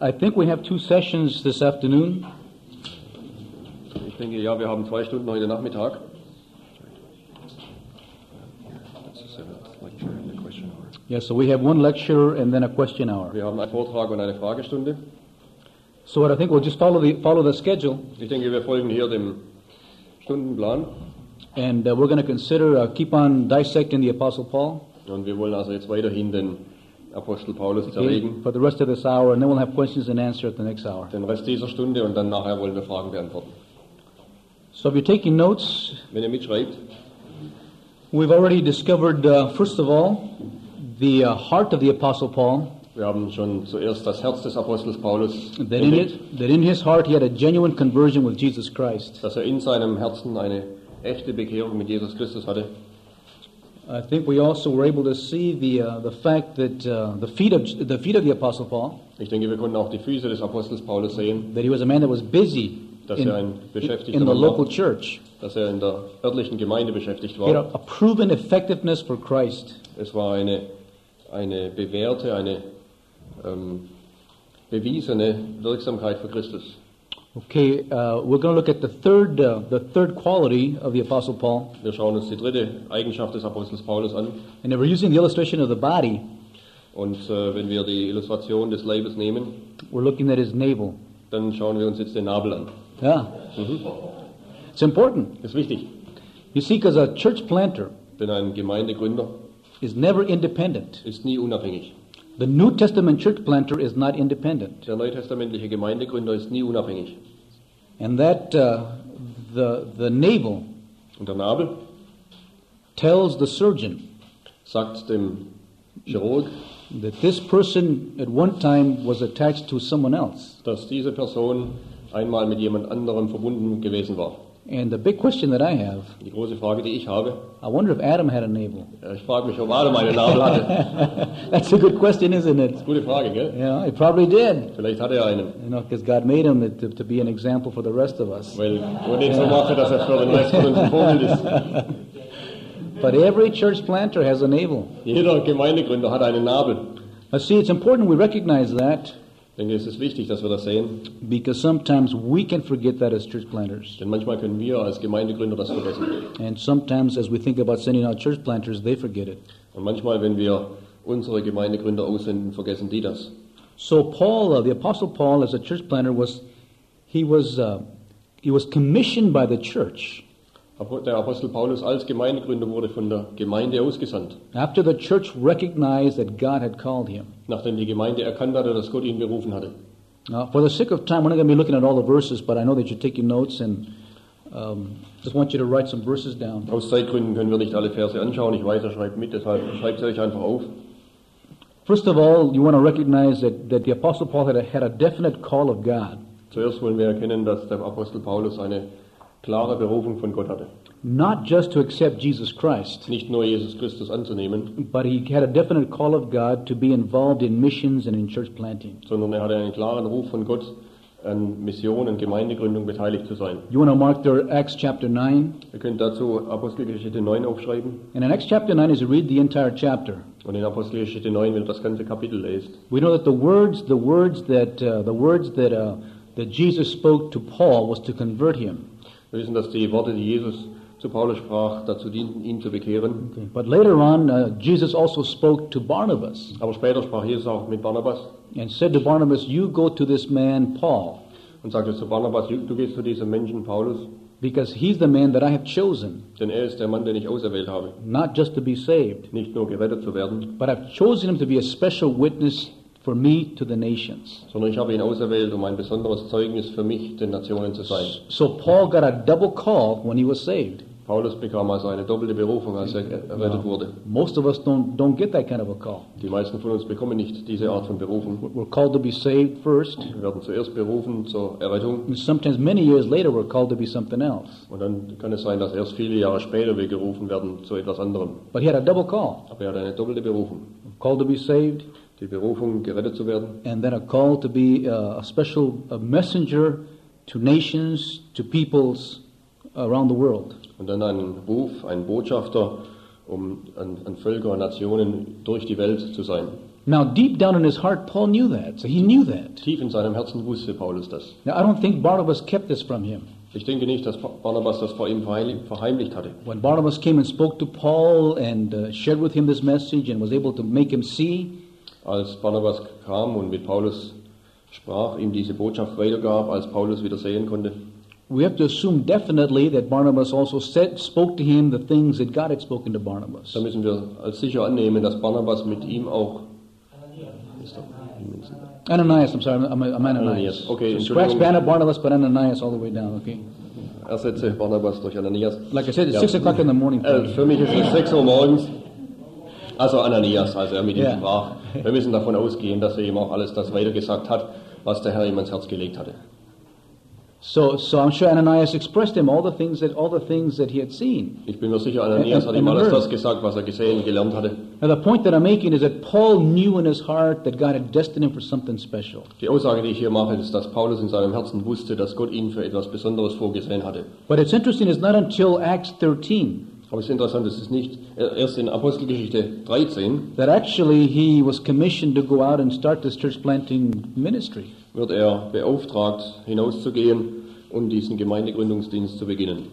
I think we have 2 sessions this afternoon. Ich denke, ja, wir haben 2 Stunden heute Nachmittag. Yeah, so we have 1 lecture and then a question hour. Wir haben einen Vortrag und eine Fragestunde. So what I think we'll just follow the schedule. Ich denke, wir folgen hier dem Stundenplan. And we're going to consider, keep on dissecting the Apostle Paul. Und wir wollen also jetzt weiterhin den Apostel Paulus zerlegen. For the rest of this hour, and then we'll have questions and answers at the next hour. Den Rest dieser Stunde und dann nachher wollen wir Fragen beantworten. So if you're taking notes, wenn ihr mitschreibt, we've already discovered, first of all, the heart of the Apostle Paul. Wir haben schon zuerst das Herz des Apostels Paulus that in his heart he had a genuine conversion with Jesus Christ. Dass in seinem Herzen eine echte Bekehrung mit Jesus Christus hatte. I think we also were able to see the fact that the feet of the Apostle Paul. Ich denke, wir konnten auch die Füße des Apostels Paulus sehen. That he was a man that was busy in the local church. Dass in der örtlichen Gemeinde beschäftigt war. He had a proven effectiveness for Christ. Es war eine bewährte, eine bewiesene Wirksamkeit für Christus. Okay, we're going to look at the third quality of the Apostle Paul. Wir schauen uns die dritte Eigenschaft des Apostels Paulus an. And we're using the illustration of the body. Und wenn wir die Illustration des Leibes nehmen, we're looking at his navel. Dann schauen wir uns jetzt den Nabel an. Yeah. It's important. Das ist wichtig. You see, because a church planter Denn ein Gemeindegründer is never independent. Ist nie unabhängig. The New Testament church planter is not independent. Der neutestamentliche Gemeindegründer ist nie unabhängig. And that the navel und der Nabel tells the surgeon sagt dem Chirurg that this person at one time was attached to someone else. Dass diese Person einmal mit jemand anderem verbunden gewesen war. And the big question that I have, die große Frage, die ich habe, I wonder if Adam had a navel. Ich frage mich, ob Adam einen Nabel hatte. That's a good question, isn't it? Das ist eine gute Frage, gell? Yeah, he probably did. Vielleicht hatte er einen. You know, because God made him to be an example for the rest of us. Weil Gott ihn so machte, dass er für den Rest von uns ein Vorbild ist. But every church planter has a navel. Jeder Gemeindegründer hat einen Nabel. But see, it's important we recognize that. Ich denke, es ist wichtig, dass wir das sehen. Because sometimes we can forget that as church planters. Denn manchmal können wir als Gemeindegründer das vergessen. And sometimes as we think about sending out church planters, they forget it. Und manchmal, wenn wir unsere Gemeindegründer aussenden, vergessen die das. So Paul, the Apostle Paul, as a church planter, was commissioned by the church. Der Apostel Paulus als Gemeindegründer wurde von der Gemeinde ausgesandt. After the church recognized that God had called him. Nachdem die Gemeinde erkannt hatte, dass Gott ihn berufen hatte. Now, for the sake of time, we're not going to be looking at all the verses, but I know that you're taking notes, and just want you to write some verses down. Aus Zeitgründen können wir nicht alle Verse anschauen. Ich weiß, er schreibt mit, deshalb schreibt sie euch einfach auf. First of all, you want to recognize that the Apostle Paul had a definite call of God. Zuerst wollen wir erkennen, dass der Apostel Paulus eine klare Berufung von Gott hatte. Not just to accept Jesus Christ. Nicht nur Jesus Christus anzunehmen. But he had a definite call of God to be involved in missions and in church planting. Sondern hatte einen klaren Ruf von Gott, an Mission und Gemeindegründung beteiligt zu sein. You want to mark there Acts chapter 9? Ihr könnt dazu Apostelgeschichte 9 aufschreiben. And in Acts chapter 9, as you read the entire chapter, und in Apostelgeschichte 9, wenn ihr das ganze Kapitel lest, we know that the words that Jesus spoke to Paul was to convert him. Wir wissen, dass die Worte, die Jesus zu Paulus sprach, dazu dienten, ihn zu bekehren. Okay. But later on, Jesus also spoke to Barnabas. Aber später sprach Jesus auch mit Barnabas. And said to Barnabas, "You go to this man Paul." Und sagte zu Barnabas, du gehst zu diesem Menschen Paulus. Because he's the man that I have chosen. Denn er ist der Mann, den ich auserwählt habe. Not just to be saved. Nicht nur gerettet zu werden. But I've chosen him to be a special witness for me to the nations. Sondern ich habe ihn auserwählt, um ein besonderes Zeugnis für mich den Nationen zu sein. So Paul got a double call when he was saved. Paulus bekam also eine doppelte Berufung, als er errettet wurde. Most of us don't get that kind of a call. Die meisten von uns bekommen nicht diese Art von Berufung. We're called to be saved first. Wir werden zuerst berufen zur Errettung. And sometimes many years later we're called to be something else. Und dann kann es sein, dass erst viele Jahre später wir gerufen werden zu etwas anderem. But he had a double call. Aber er hat eine doppelte Berufung. Called to be saved. Die Berufung, gerettet zu werden. And then a call to be a messenger to nations, to peoples around the world. Und dann ein Ruf, ein Botschafter, um an Völker und Nationen durch die Welt zu sein. Now, deep down in his heart, Paul knew that. So he knew that. Tief in seinem Herzen wusste Paulus das. Now, I don't think Barnabas kept this from him. Ich denke nicht, dass Barnabas das vor ihm verheimlicht hatte. When Barnabas came and spoke to Paul and shared with him this message and was able to make him see, Als Barnabas kam und mit Paulus sprach, ihm diese Botschaft weitergab, als Paulus wieder sehen konnte, we have to assume definitely that Barnabas also spoke to him the things that God had spoken to Barnabas. da müssen wir als sicher annehmen, dass Barnabas mit ihm auch... Ananias, I'm sorry, I'm Ananias. Ananias. Okay, So scratch Entschuldigung. Barnabas, but Ananias all the way down, okay? Ersetze Barnabas durch Ananias. Like I said, it's Ja. 6 o'clock in the morning. Für mich ist es 6 Uhr morgens. Also Ananias, als er mit ihm Ja. sprach. Wir müssen davon ausgehen, dass er ihm auch alles das weitergesagt hat, was der Herr ihm ans Herz gelegt hatte. So I'm sure Ananias expressed him all the things that he had seen. Ich bin mir sicher, Ananias hat ihm alles das gesagt, was er gesehen und gelernt hatte. Now the point that I'm making is that Paul knew in his heart that God had destined him for something special. Die Aussage, die ich hier mache, ist, dass Paulus in seinem Herzen wusste, dass Gott ihn für etwas Besonderes vorgesehen hatte. But it's interesting, it's not until Acts 13 Aber es ist interessant, es ist nicht erst in Apostelgeschichte 13 that actually he was commissioned to go out and start this church planting ministry. wird er beauftragt, hinauszugehen und diesen Gemeindegründungsdienst zu beginnen.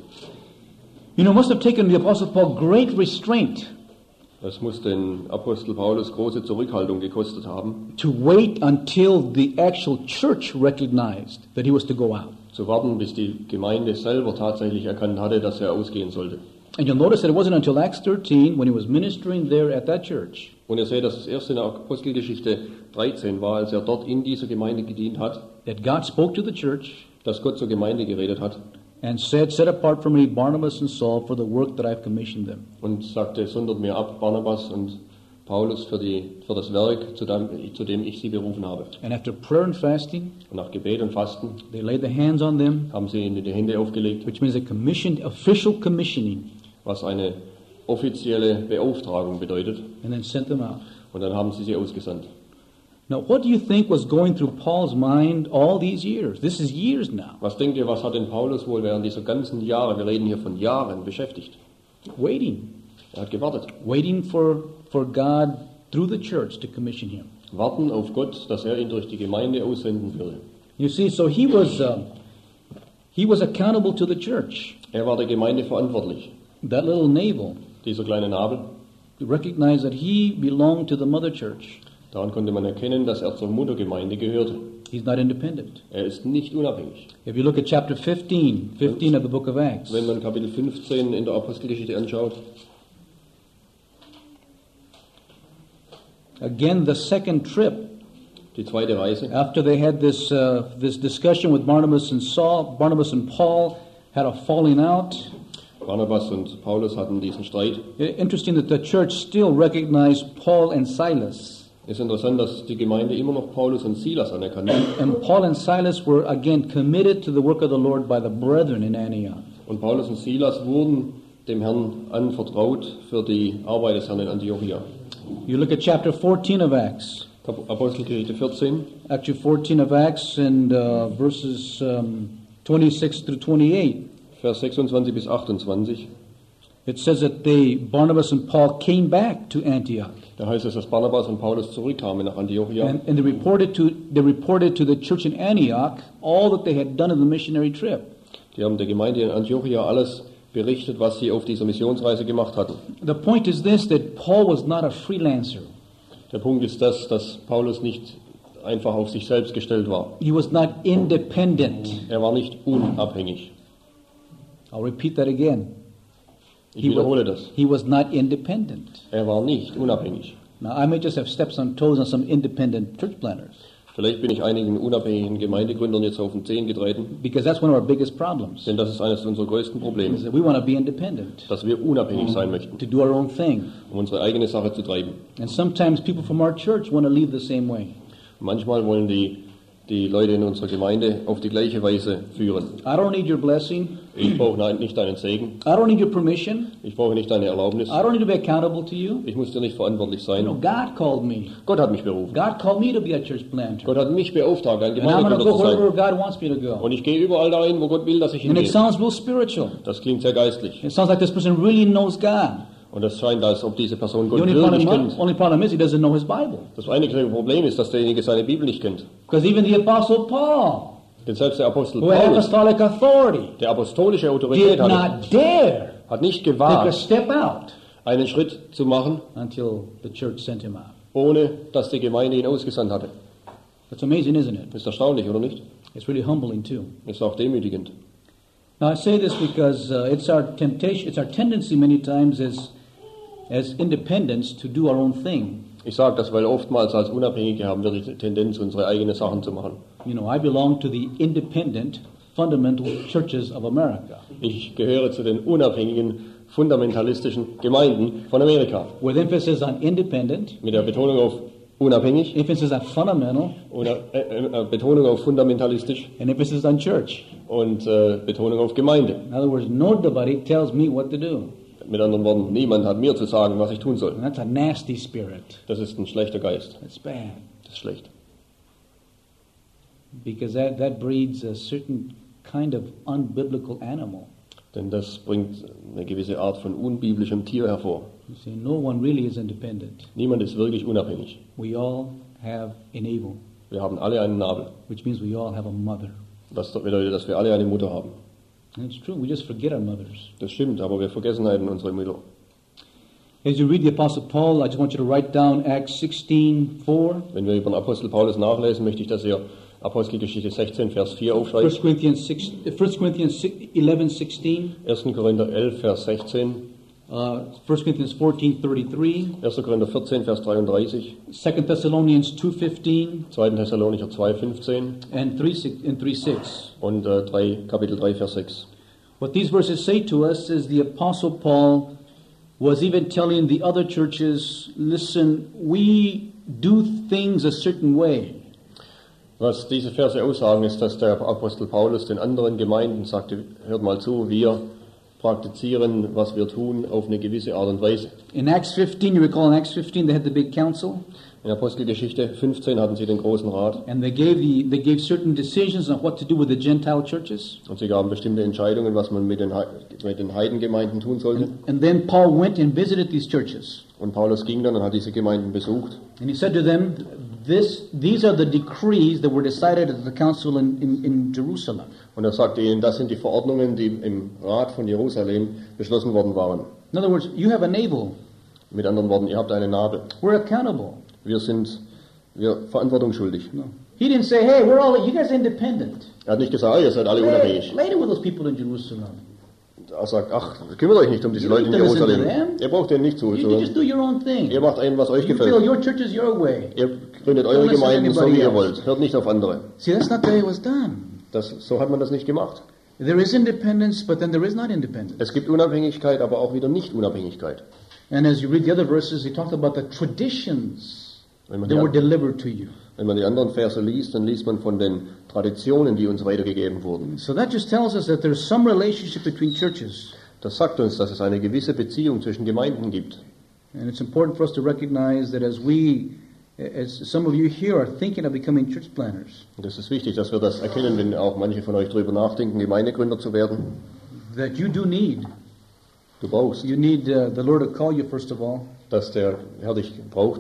You know, it must have taken the Apostle Paul great restraint Das muss den Apostel Paulus große Zurückhaltung gekostet haben, to wait until the actual church recognized that he was to go out. zu warten, bis die Gemeinde selber tatsächlich erkannt hatte, dass er ausgehen sollte. And you'll notice that it wasn't until Acts 13, when he was ministering there at that church, Und ihr seht, dass es erst in der Apostelgeschichte 13 war, als er dort in dieser Gemeinde gedient hat, that God spoke to the church dass Gott zur Gemeinde geredet hat and said, set apart for me Barnabas and Saul for the work that I've commissioned them. und sagte, sondert mir ab Barnabas und Paulus für das Werk, zu dem ich sie berufen habe. And after prayer and fasting, Und nach Gebet und Fasten they laid their hands on them, haben sie ihnen die Hände aufgelegt, which means a commissioned, official commissioning, was eine offizielle Beauftragung bedeutet. and then sent them out. Und dann haben sie ausgesandt. Now, what do you think was going through Paul's mind all these years? This is years now. Was denkt ihr, was hat denn Paulus wohl während dieser ganzen Jahre, wir reden hier von Jahren, beschäftigt? Waiting. Er hat gewartet. Waiting for God through the church to commission him. Warten auf Gott, dass er ihn durch die Gemeinde aussenden würde. You see, so he was accountable to the church. Er war der Gemeinde verantwortlich. That little navel Dieser kleine Nabel, recognized that he belonged to the mother church. daran konnte man erkennen, dass er zur Muttergemeinde gehörte. He's not independent. Er ist nicht unabhängig. If you look at chapter 15 of the book of Acts, Wenn man Kapitel 15 in der Apostelgeschichte anschaut, again the second trip, die zweite Reise, after they had this discussion with Barnabas and Paul had a falling out. Barnabas und Paulus hatten diesen Streit. Interesting that the church still recognized Paul and Silas. Es ist interessant, dass die Gemeinde immer noch Paulus und Silas anerkannt. And Paul and Silas were again committed to the work of the Lord by the brethren in Antioch. Und Paulus und Silas wurden dem Herrn anvertraut für die Arbeit des Herrn in Antiochia. You look at chapter 14 of Acts. Apostelgeschichte 14, Actually 14 of Acts and verses 26 through 28. Vers 26 bis 28. It says that Barnabas and Paul came back to Antioch. Da heißt es, dass Barnabas und Paulus zurückkamen nach Antiochia. And they reported to the church in Antioch all that they had done in the missionary trip. Die haben der Gemeinde in Antiochia alles berichtet, was sie auf dieser Missionsreise gemacht hatten. The point is this, that Paul was not a freelancer. Der Punkt ist das, dass Paulus nicht einfach auf sich selbst gestellt war. He was not independent. Er war nicht unabhängig. I'll repeat that again. Ich wiederhole das. He was not independent. Er war nicht unabhängig. Now, I may just have stepped on toes on some independent church planners, Vielleicht bin ich einigen unabhängigen Gemeindegründern jetzt auf den Zehen getreten, because that's one of our biggest problems, denn das ist eines unserer größten Probleme, is that we want to be independent, dass wir unabhängig sein möchten, to do our own thing. um unsere eigene Sache zu treiben. And sometimes people from our church want to live the same way. Manchmal wollen die Leute in unserer Gemeinde auf die gleiche Weise führen. I don't need your blessing. Ich brauche nicht deinen Segen, I don't need your permission. ich brauche nicht deine Erlaubnis, I don't need to be accountable to you. ich muss dir nicht verantwortlich You know, sein. God called me. Gott hat mich berufen. God called me to be a church planter. Gott hat mich beauftragt, ein And I'm going to Gemeindegründer go zu wherever sein. God wants me to go. Und ich gehe überall dahin, wo Gott will, dass ich And it hingehe. sounds real spiritual. Das klingt sehr geistlich. It sounds like this person really knows God. Und es scheint, als ob diese Person The Gott only wirklich problem, kennt. only problem is he doesn't know his Bible. Das einzige Problem ist, dass derjenige seine Bibel nicht kennt. Because even the Apostle Paul, Denn selbst der Apostel who had Paulus, apostolic authority, der apostolische Autorität did not dare hat nicht take a gewagt, step out einen Schritt zu machen, until the church sent him out. ohne dass die Gemeinde ihn ausgesandt hatte. That's amazing, isn't it? Ist erstaunlich, oder nicht? It's really humbling too. Ist auch demütigend. Now I say this because it's our temptation, it's our tendency many times as independents to do our own thing. Ich sage das, weil oftmals als Unabhängige haben wir die Tendenz, unsere eigenen Sachen zu machen. You know, I belong to the independent fundamental churches of America, Ich gehöre zu den unabhängigen, fundamentalistischen Gemeinden von Amerika. with emphasis on independent, Mit der Betonung auf unabhängig, emphasis on fundamental, oder Betonung auf fundamentalistisch and emphasis on church. und Betonung auf Gemeinde. In other words, nobody tells me what to do. Mit anderen Worten, niemand hat mir zu sagen, was ich tun soll. And that's a nasty spirit. Das ist ein schlechter Geist. That's bad. Das ist schlecht. Because that breeds a certain kind of unbiblical animal. Denn das bringt eine gewisse Art von unbiblischem Tier hervor. You see, no one really is independent. Niemand ist wirklich unabhängig. We all have a navel, Wir haben alle einen Nabel. which means we all have a mother. Das bedeutet, dass wir alle eine Mutter haben. And it's true, we just forget our mothers. Das stimmt, aber wir vergessen halt unsere Mutter. As you read the Apostle Paul, I just want you to write down Acts 16:4, Wenn wir über den Apostel Paulus nachlesen, möchte ich, dass ihr Apostelgeschichte 16, Vers 4 aufschreibt. 1 Corinthians 11:16, 1. Korinther 11, Vers 16. 1 Corinthians 14:33, 1. Korinther 14, Vers 33. 2 Thessalonians 2:15, 2. Thessalonicher 2, 15. and 3:6. Und Kapitel 3, Vers 6. What these verses say to us is the Apostle Paul was even telling the other churches, listen, we do things a certain way. Was diese Verse aussagen, ist, dass der Apostel Paulus den anderen Gemeinden sagte, hört mal zu, wir praktizieren, was wir tun, auf eine gewisse Art und Weise. In Acts 15, you recall in Acts 15 they had the big council, In Apostelgeschichte 15 hatten sie den großen Rat and they gave certain decisions on what to do with the Gentile churches. und sie gaben bestimmte Entscheidungen, was man mit den Heidengemeinden tun sollte. And then Paul went and visited these churches. Und Paulus ging dann und hat diese Gemeinden besucht. And he said to them, these are the decrees that were decided at the council in Jerusalem. Und er sagte ihnen, das sind die Verordnungen, die im Rat von Jerusalem beschlossen worden waren. In other words, you have a navel. Mit anderen Worten, ihr habt eine Narbe. We're accountable. Wir verantwortungsschuldig. No. He didn't say, hey, you guys are independent. Er hat nicht gesagt, ihr seid alle unabhängig. Later with those people in Jerusalem. Er sagt, ach, kümmert euch nicht um diese Leute in Jerusalem. Ihr braucht denen nicht You zuzuhören. just do your own thing. Ihr macht was euch You feel gefällt. your church is your way. Ihr gründet eure Don't listen to Gemeinden so, wie anybody ihr else. wollt. Hört nicht auf andere. See, that's not the way it was done. So hat man das nicht gemacht. There is independence, but then there is not independence. Es gibt Unabhängigkeit, aber auch wieder Nicht-Unabhängigkeit. And as you read the other verses, he talked about the traditions Wenn man, that were die, delivered to you. wenn man die anderen Verse liest, dann liest man von den Traditionen, die uns weitergegeben wurden. So that just tells us that there's some relationship between churches. Das sagt uns, dass es eine gewisse Beziehung zwischen Gemeinden gibt. And it's important for us to recognize that as some of you here are thinking of becoming church planners, Und es ist wichtig, dass wir das erkennen, wenn auch manche von euch darüber nachdenken, Gemeindegründer zu werden. that you do need. Du brauchst, You need the Lord to call you first of all, dass der Herr dich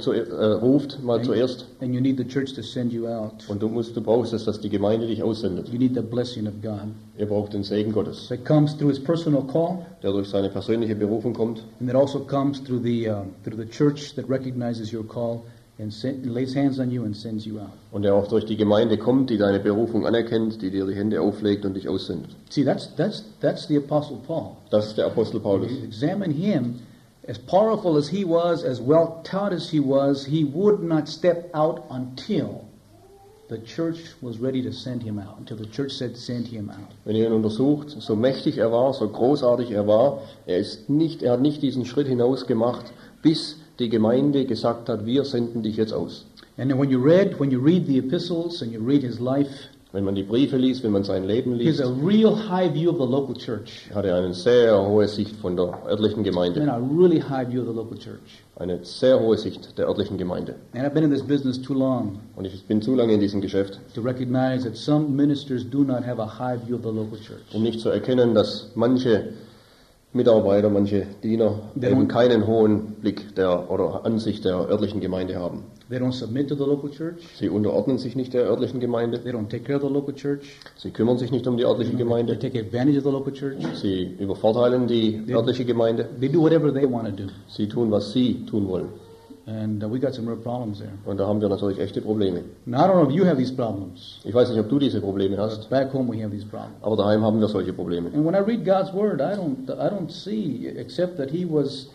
ruft, mal zuerst. and you need the church to send you out. Und du brauchst es, dass die Gemeinde dich aussendet. You need the blessing of God. Ihr braucht den Segen Gottes, That comes through His personal call, der durch seine persönliche Berufung kommt. and that also comes through the church that recognizes your call and lays hands on you and sends you out. Und der auch durch die Gemeinde kommt, die deine Berufung anerkennt, die dir die Hände auflegt und dich aussendet. See, that's the Apostle Paul. Das ist der Apostel Paulus. You examine him. As powerful as he was, as well taught as he would not step out until the church was ready to send him out, until the church said, send him out. Wenn ihr ihn untersucht, so mächtig er war, so großartig er war, er hat nicht diesen Schritt hinaus gemacht, bis die Gemeinde gesagt hat, wir senden dich jetzt aus. And then when you read the epistles and you read his life, Wenn man die Briefe liest, wenn man sein Leben he has liest, a real high view of the local church. hat er eine sehr hohe Sicht von der örtlichen I mean, Gemeinde. a really high view of the local church. Eine sehr hohe Sicht der örtlichen Gemeinde. And I've been in this business too long Und ich bin zu lange in diesem Geschäft, to recognize that some ministers do not have a high view of the local church. um nicht zu erkennen, dass manche Mitarbeiter, manche Diener Der eben und- keinen hohen Blick oder Ansicht der örtlichen Gemeinde haben. They don't submit to the local church. Sie unterordnen sich nicht der örtlichen Gemeinde. They don't take care of the local church. Sie kümmern sich nicht um die örtliche They Gemeinde. take advantage of the local church. Sie übervorteilen die örtliche Gemeinde. They do whatever they want to do. Sie tun, was sie tun wollen. And we got some real problems there. Und da haben wir natürlich echte Probleme. Now, I don't know if you have these problems. Ich weiß nicht, ob du diese Probleme hast, Back home, we have these problems. aber daheim haben wir solche Probleme. And when I read God's word, I don't see except that he was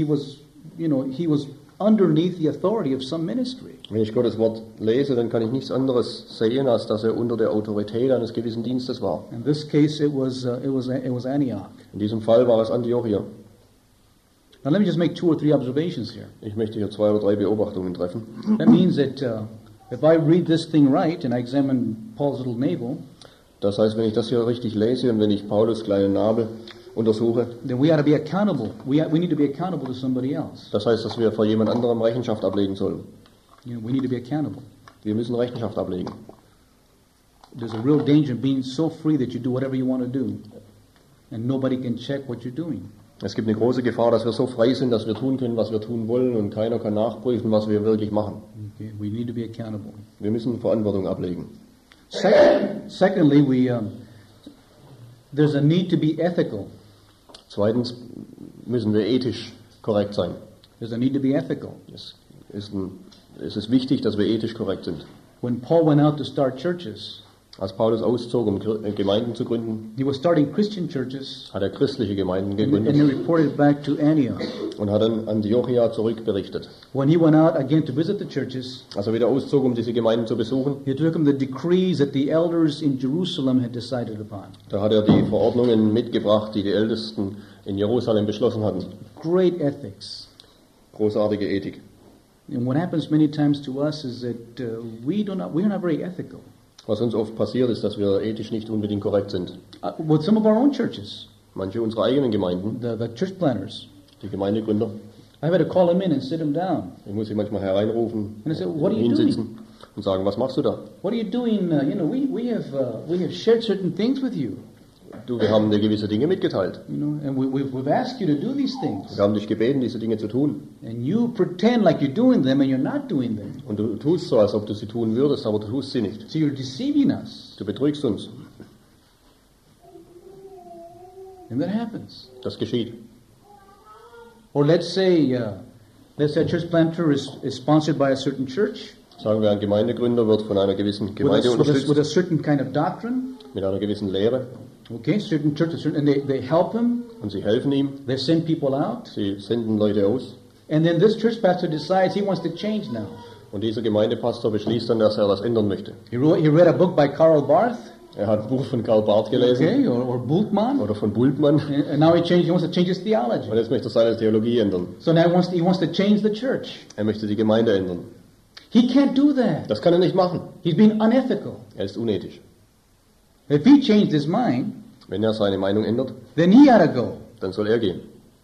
underneath the authority of some ministry. Wenn ich Gottes Wort lese, dann kann ich nichts anderes sehen, als dass er unter der Autorität eines gewissen Dienstes war. In this case, it was Antioch. In diesem Fall war es Antiochia. Now, let me just make 2 or 3 observations here. Ich möchte hier 2 oder 3 Beobachtungen treffen. That means that if I read this thing right and I examine Paul's little navel, Das heißt, wenn ich das hier richtig lese und wenn ich Paulus kleinen Nabel untersuche, then we ought to be accountable. We need to be accountable to somebody else. das heißt, dass wir vor jemand anderem Rechenschaft ablegen sollen. We need to be accountable. Wir müssen Rechenschaft ablegen. There's a real danger in being so free that you do whatever you want to do, and nobody can check what you're doing. Es gibt eine große Gefahr, dass wir so frei sind, dass wir tun können, was wir tun wollen und keiner kann nachprüfen, was wir wirklich machen. Okay, we need to be accountable. Wir müssen Verantwortung ablegen. Secondly, there's a need to be ethical. Zweitens müssen wir ethisch korrekt sein. There's a need to be ethical. Es ist wichtig, dass wir ethisch korrekt sind. When Paul went out to start churches, Als Paulus auszog, um Gemeinden zu gründen, he was starting Christian churches, hat er christliche Gemeinden and he gegründet reported back to Antioch. und hat dann Antiochia zurückberichtet. When he went out again to visit the churches, Als er wieder auszog, um diese Gemeinden zu besuchen, he took him the decrees that the elders in Jerusalem had decided upon. da hat er die Verordnungen mitgebracht, die die Ältesten in Jerusalem beschlossen hatten. Great ethics. Großartige Ethik. And what happens many times to us is that we're not very ethical. Was uns oft passiert, ist, dass wir ethisch nicht unbedingt korrekt sind. With some of our own churches, Manche unserer eigenen Gemeinden, the church planners, die Gemeindegründer, I've had to call him in and sit him down. ich muss sie manchmal hereinrufen, And I said, what are you hinsitzen und sagen, was machst du da? What are you doing? We have shared certain things with you, Du, wir haben dir gewisse Dinge mitgeteilt. and we've asked you to do these things, Wir haben dich gebeten, diese Dinge zu tun. and you pretend like you're doing them, and you're not doing them. Und du tust so, als ob du sie tun würdest, aber du tust sie nicht. So you're deceiving us, Du betrügst uns. and that happens. Das geschieht. Or let's say a church planter is sponsored by a certain church Sagen wir, ein Gemeindegründer wird von einer gewissen Gemeinde with a unterstützt, certain kind of doctrine. mit einer gewissen Lehre. Okay, certain churches, and they help him. Und sie helfen ihm, They send people out, sie senden Leute aus. and then this church pastor decides he wants to change now. Und dieser Gemeindepastor beschließt dann, dass er das ändern möchte. He read a book by Karl Barth, Er hat ein Buch von Karl Barth gelesen okay, or Bultmann, oder von Bultmann. and now he wants to change his theology. Und jetzt möchte er seine Theologie ändern. So now he wants to change the church. Er möchte die Gemeinde ändern. He can't do that. Das kann er nicht machen. He's being unethical. Er ist unethisch. If he changed his mind, Wenn er seine Meinung ändert, then he ought to go. dann soll er gehen.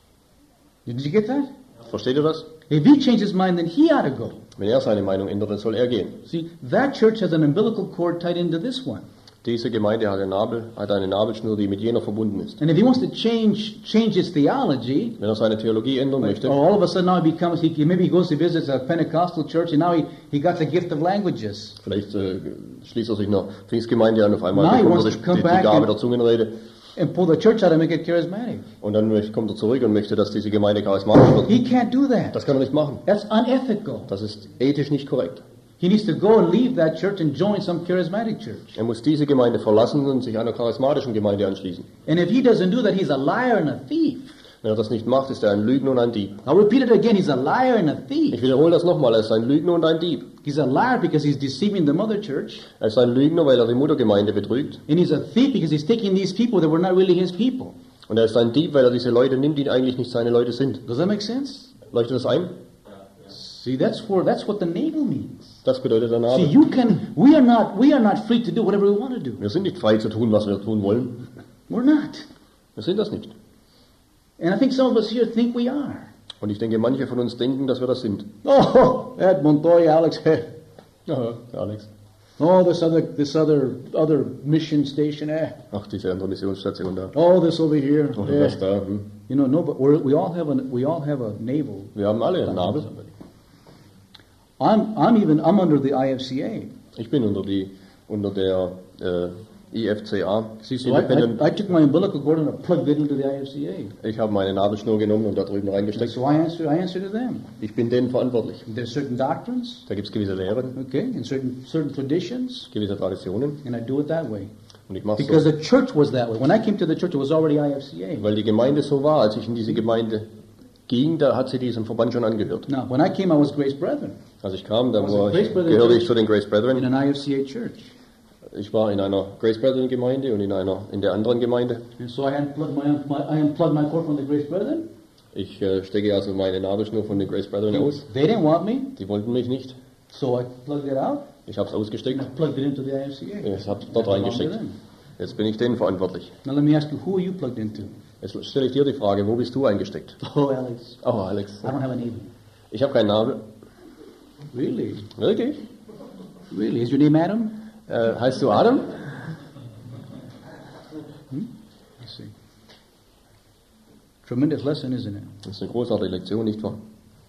Did you get that? Versteht ihr das? If he changed his mind, then he ought to go. Wenn er seine Meinung ändert, dann soll er gehen. See, that church has an umbilical cord tied into this one. Diese Gemeinde hat eine Nabelschnur, die mit jener verbunden ist. And if he wants to change his theology, Wenn er seine Theologie ändern or möchte, all of a sudden now maybe he goes to visit a Pentecostal church and now he got the gift of languages. vielleicht schließt er sich einer Pfingstgemeinde an, auf einmal Now he bekommt er wants die to come back Gabe and- der Zungenrede And pull the church out and make it charismatic. und dann kommt er zurück und möchte, dass diese Gemeinde charismatisch wird. He can't do that. Das kann er nicht machen. That's unethical. Das ist ethisch nicht korrekt. He needs to go and leave that church and join some charismatic church. Er muss diese Gemeinde verlassen und sich einer charismatischen Gemeinde anschließen. And if he doesn't do that, he's a liar and a thief. Wenn er das nicht macht, ist er ein Lügner und ein Dieb. I'll repeat it again. He's a liar and a Ich thief. wiederhole das nochmal, er ist ein Lügner und ein Dieb. He's a liar because he's deceiving the mother church. Er ist ein Lügner, weil er die Muttergemeinde betrügt. And he's a thief because he's taking these people that were not really his people. Und er ist ein Dieb, weil er diese Leute nimmt, die eigentlich nicht seine Leute sind. Does that make sense? Leuchtet das ein? See, that's what the navel means. Das bedeutet der See, Nabel. we are not free to do whatever we want to do. Wir sind nicht frei zu tun, was wir tun wollen. We're not. Wir sind das nicht. And I think some of us here think we are. Und ich denke, manche von uns denken, dass wir das sind. Oh, Ed Montoya, Alex, Ja, der Alex. Oh, this other mission station. Ach, diese andere Missionsstation da. Oh, this over here. Oder das da. You know, no, but we all have a naval. Wir haben alle einen Nabel. I'm under the IFCA. Ich bin unter der IFCA. See, so I took my umbilical cord and I plugged it into the IFCA. Ich habe meine Nabelschnur genommen und da drüben reingesteckt. So I answer to them. Ich bin denen verantwortlich. There's certain doctrines, Da gibt es gewisse Lehren, okay, and certain traditions, gewisse Traditionen and I do it that way. und ich mache Because so, the church was that way. When I came to the church, it was already IFCA. weil die Gemeinde so war. Als ich in diese Gemeinde ging, da hat sie diesem Verband schon angehört. Now, when I came, I was Grace Brethren Als ich kam, da Was a Grace Brethren gehörte ich Church? zu den Grace in Brethren. an IFCA church. Ich war in einer Grace Brethren Gemeinde und in der anderen Gemeinde. And so I unplugged my cord from the Grace Brethren. Ich stecke also meine Nabelschnur von den Grace Brethren aus. They didn't want me, Die wollten mich nicht. so I plugged it out Ich habe es ausgesteckt. and I plugged it into the IFCA. Ich habe es dort reingesteckt. Jetzt bin ich denen verantwortlich. Now let me ask you, who are you plugged into? Jetzt stelle ich dir die Frage, wo bist du eingesteckt? Oh, Alex, Oh, Alex. I don't have a name. Ich habe keinen Nabel. Really? Wirklich? Really? Is your name Adam? Heißt du Adam? Let's see. Tremendous lesson, isn't it? Das ist eine großartige Lektion, nicht wahr?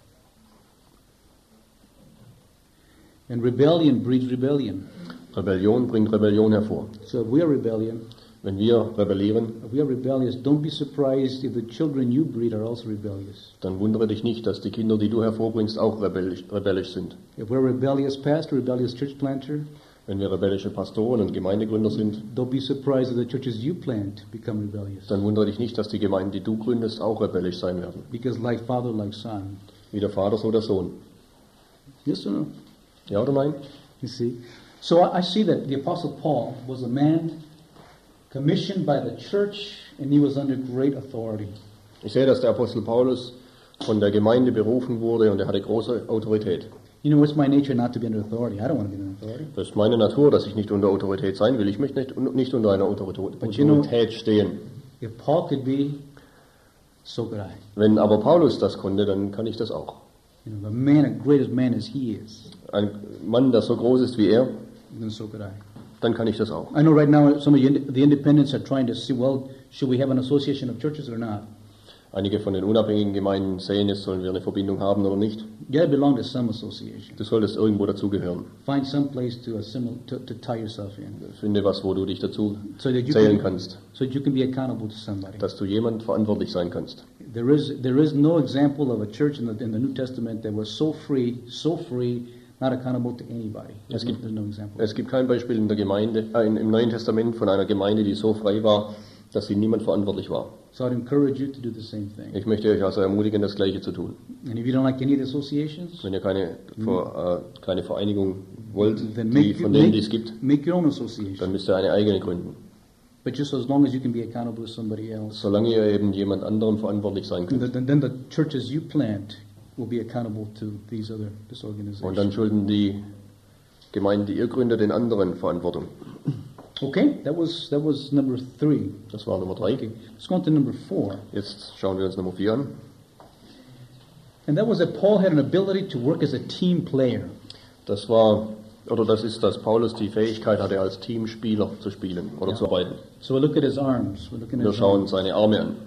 And rebellion breeds rebellion. Rebellion bringt Rebellion hervor. So if we are rebellion, Wenn wir rebellieren, if we are rebellious, don't be surprised if the children you breed are also rebellious. dann wundere dich nicht, dass die Kinder, die du hervorbringst, auch rebellisch sind. If we're a rebellious pastor, rebellious church planter, Wenn wir rebellische Pastoren und Gemeindegründer sind, don't be surprised if the churches you plant become rebellious. dann wundere dich nicht, dass die Gemeinden, die du gründest, auch rebellisch sein werden. Because like father, like son. Wie der Vater, so der Sohn. Yes or no? Ja oder nein? You see? So I see that the Apostle Paul was a man commissioned by the church and he was under great authority. Ich sehe, dass der Apostel Paulus von der Gemeinde berufen wurde und er hatte große Autorität. You know, it's my nature not to be under authority. I don't want to be under authority. Das ist meine Natur, dass ich nicht unter Autorität sein will. Ich möchte nicht unter einer Autorität stehen. If Paul could be, so could I. Wenn aber Paulus das konnte, dann kann ich das auch. You know, the man, as great as man as he is, Ein Mann, der so groß ist wie er, then so could I. dann kann ich das auch. I know right now some of the independents are trying to see, well, should we have an association of churches or not? Einige von den unabhängigen Gemeinden sehen jetzt, sollen wir eine Verbindung haben oder nicht. You gotta belong to some association. Du solltest irgendwo dazugehören. Find some place to tie yourself in, Finde was, wo du dich dazu so that you zählen kannst, so that you can be accountable to somebody. dass du jemand verantwortlich sein kannst. There is no example of a church in the New Testament that was so free, not accountable to anybody. There's no example. Es gibt kein Beispiel in der Gemeinde, im Neuen Testament von einer Gemeinde, die so frei war, dass sie niemand verantwortlich war. So I'd encourage you to do the same thing. Ich möchte euch also ermutigen, das Gleiche zu tun. And if you don't like any of the associations, Wenn ihr keine Vereinigung wollt, then von denen es gibt, make your own association. dann müsst ihr eine eigene gründen. But just as long as you can be accountable to somebody else, Solange ihr eben jemand anderem verantwortlich sein könnt. then the churches you plant will be accountable to this organization. Und dann schulden die Gemeinden, die ihr gründet, den anderen Verantwortung. Okay, that was number 3. Das war Nummer 3. Okay, let's go on to number 4. Jetzt schauen wir uns Nummer 4 an. And that was that Paul had an ability to work as a team player. Das ist, dass Paulus die Fähigkeit hatte, als Teamspieler zu spielen oder zu arbeiten. So we look at his arms. Wir schauen seine Arme an.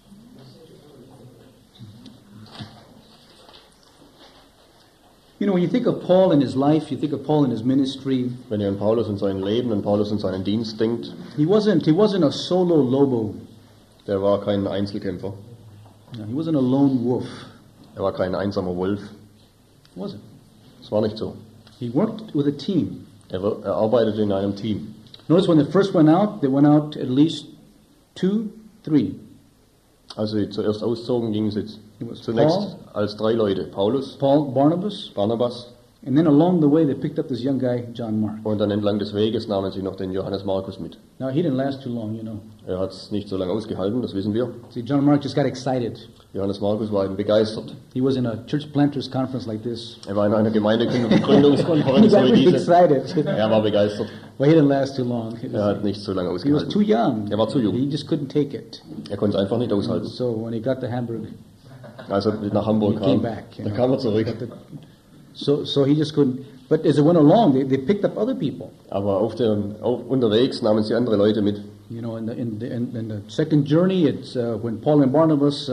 You know, when you think of Paul in his life, you think of Paul in his ministry. Wenn ihr an Paulus und sein Leben, an Paulus und seinen Dienst denkt, He wasn't a solo lobo. der war kein Einzelkämpfer. No, he wasn't a lone wolf. Er war kein einsamer Wolf. He wasn't. Das war nicht so. He worked with a team. Er arbeitete in einem Team. Notice when they first went out, they went out at least 2, 3. Als sie zuerst auszogen, gingen sie It was zunächst Paul, als 3 Leute. Paulus, Barnabas, Barnabas and then along the way they picked up this young guy, John Mark. und dann entlang des Weges nahmen sie noch den Johannes Markus mit. Now, he didn't last too long, you know. Er hat es nicht so lange ausgehalten, das wissen wir. See, John Mark just got excited. Johannes Markus war eben begeistert. He was in a church planters conference like this. Er war in einer He Gemeindegründungskonferenz got wie really diese. excited. Er war begeistert. But he didn't last too long. Er hat nicht so lange He was too ausgehalten. young. Er war zu jung. He just couldn't take it. Er konnte es einfach nicht aushalten. So when he got to Hamburg, Als er nach Hamburg he came kam, back. da kam er zurück. So he just couldn't. But as they went along, they picked up other people. Aber unterwegs nahmen sie andere Leute mit. You know, in the second journey, it's when Paul and Barnabas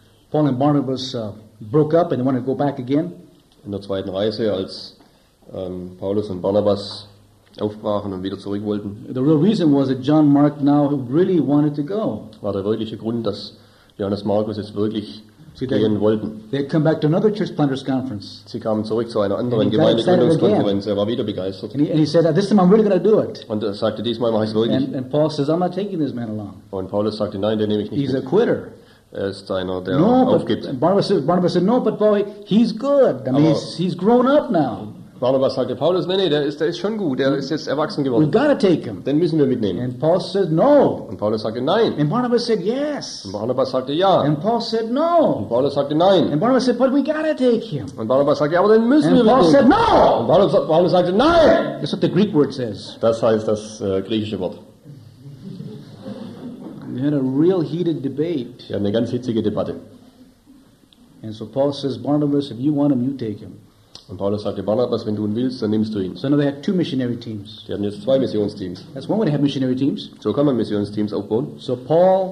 broke up and they wanted to go back again. In der zweiten Reise, als Paulus und Barnabas aufbrachen und wieder zurück wollten, The real reason was that John Mark now really wanted to go. war der wirkliche Grund, dass Johannes Markus jetzt wirklich See, gehen wollten. they had come back to another church planters conference. Sie kamen zurück zu einer anderen And he got Gemeindegründungskonferenz. Er war wieder begeistert. And he said, this time I'm really going to do it. Und er sagte, diesmal mache ich es wirklich. And Paul says, I'm not taking this man along. Und Paulus sagte, nein, den nehme ich nicht He's a mit. quitter. Er ist einer, der No, aufgibt. but Barnabas said, no, but boy, he's good. I mean, Aber- he's grown up now. Barnabas sagte, Paulus, nee, der ist schon gut, der ist jetzt erwachsen We've geworden. got to take him. Den müssen wir mitnehmen. And Paul said, no. Und Paulus sagte, nein. And Barnabas said, yes. Und Barnabas sagte, ja. And Paul said, Und no. Paulus sagte, nein. And Barnabas said, but we got to take him. Und Barnabas sagte, ja, aber den müssen wir And Paul said, mitnehmen. no. Und Paulus sagte, nein. That's what the Greek word says. Das heißt das griechische Wort. We had a real heated debate. Wir hatten eine ganz hitzige Debatte. And so Paul says, Barnabas, if you want him, you take him. Und Paulus sagte, Barnabas, wenn du ihn willst, dann nimmst du ihn. So now they had two missionary teams. Die hatten jetzt 2 Missionsteams. That's one way to have missionary teams. So kann man Missionsteams aufbauen. So Paul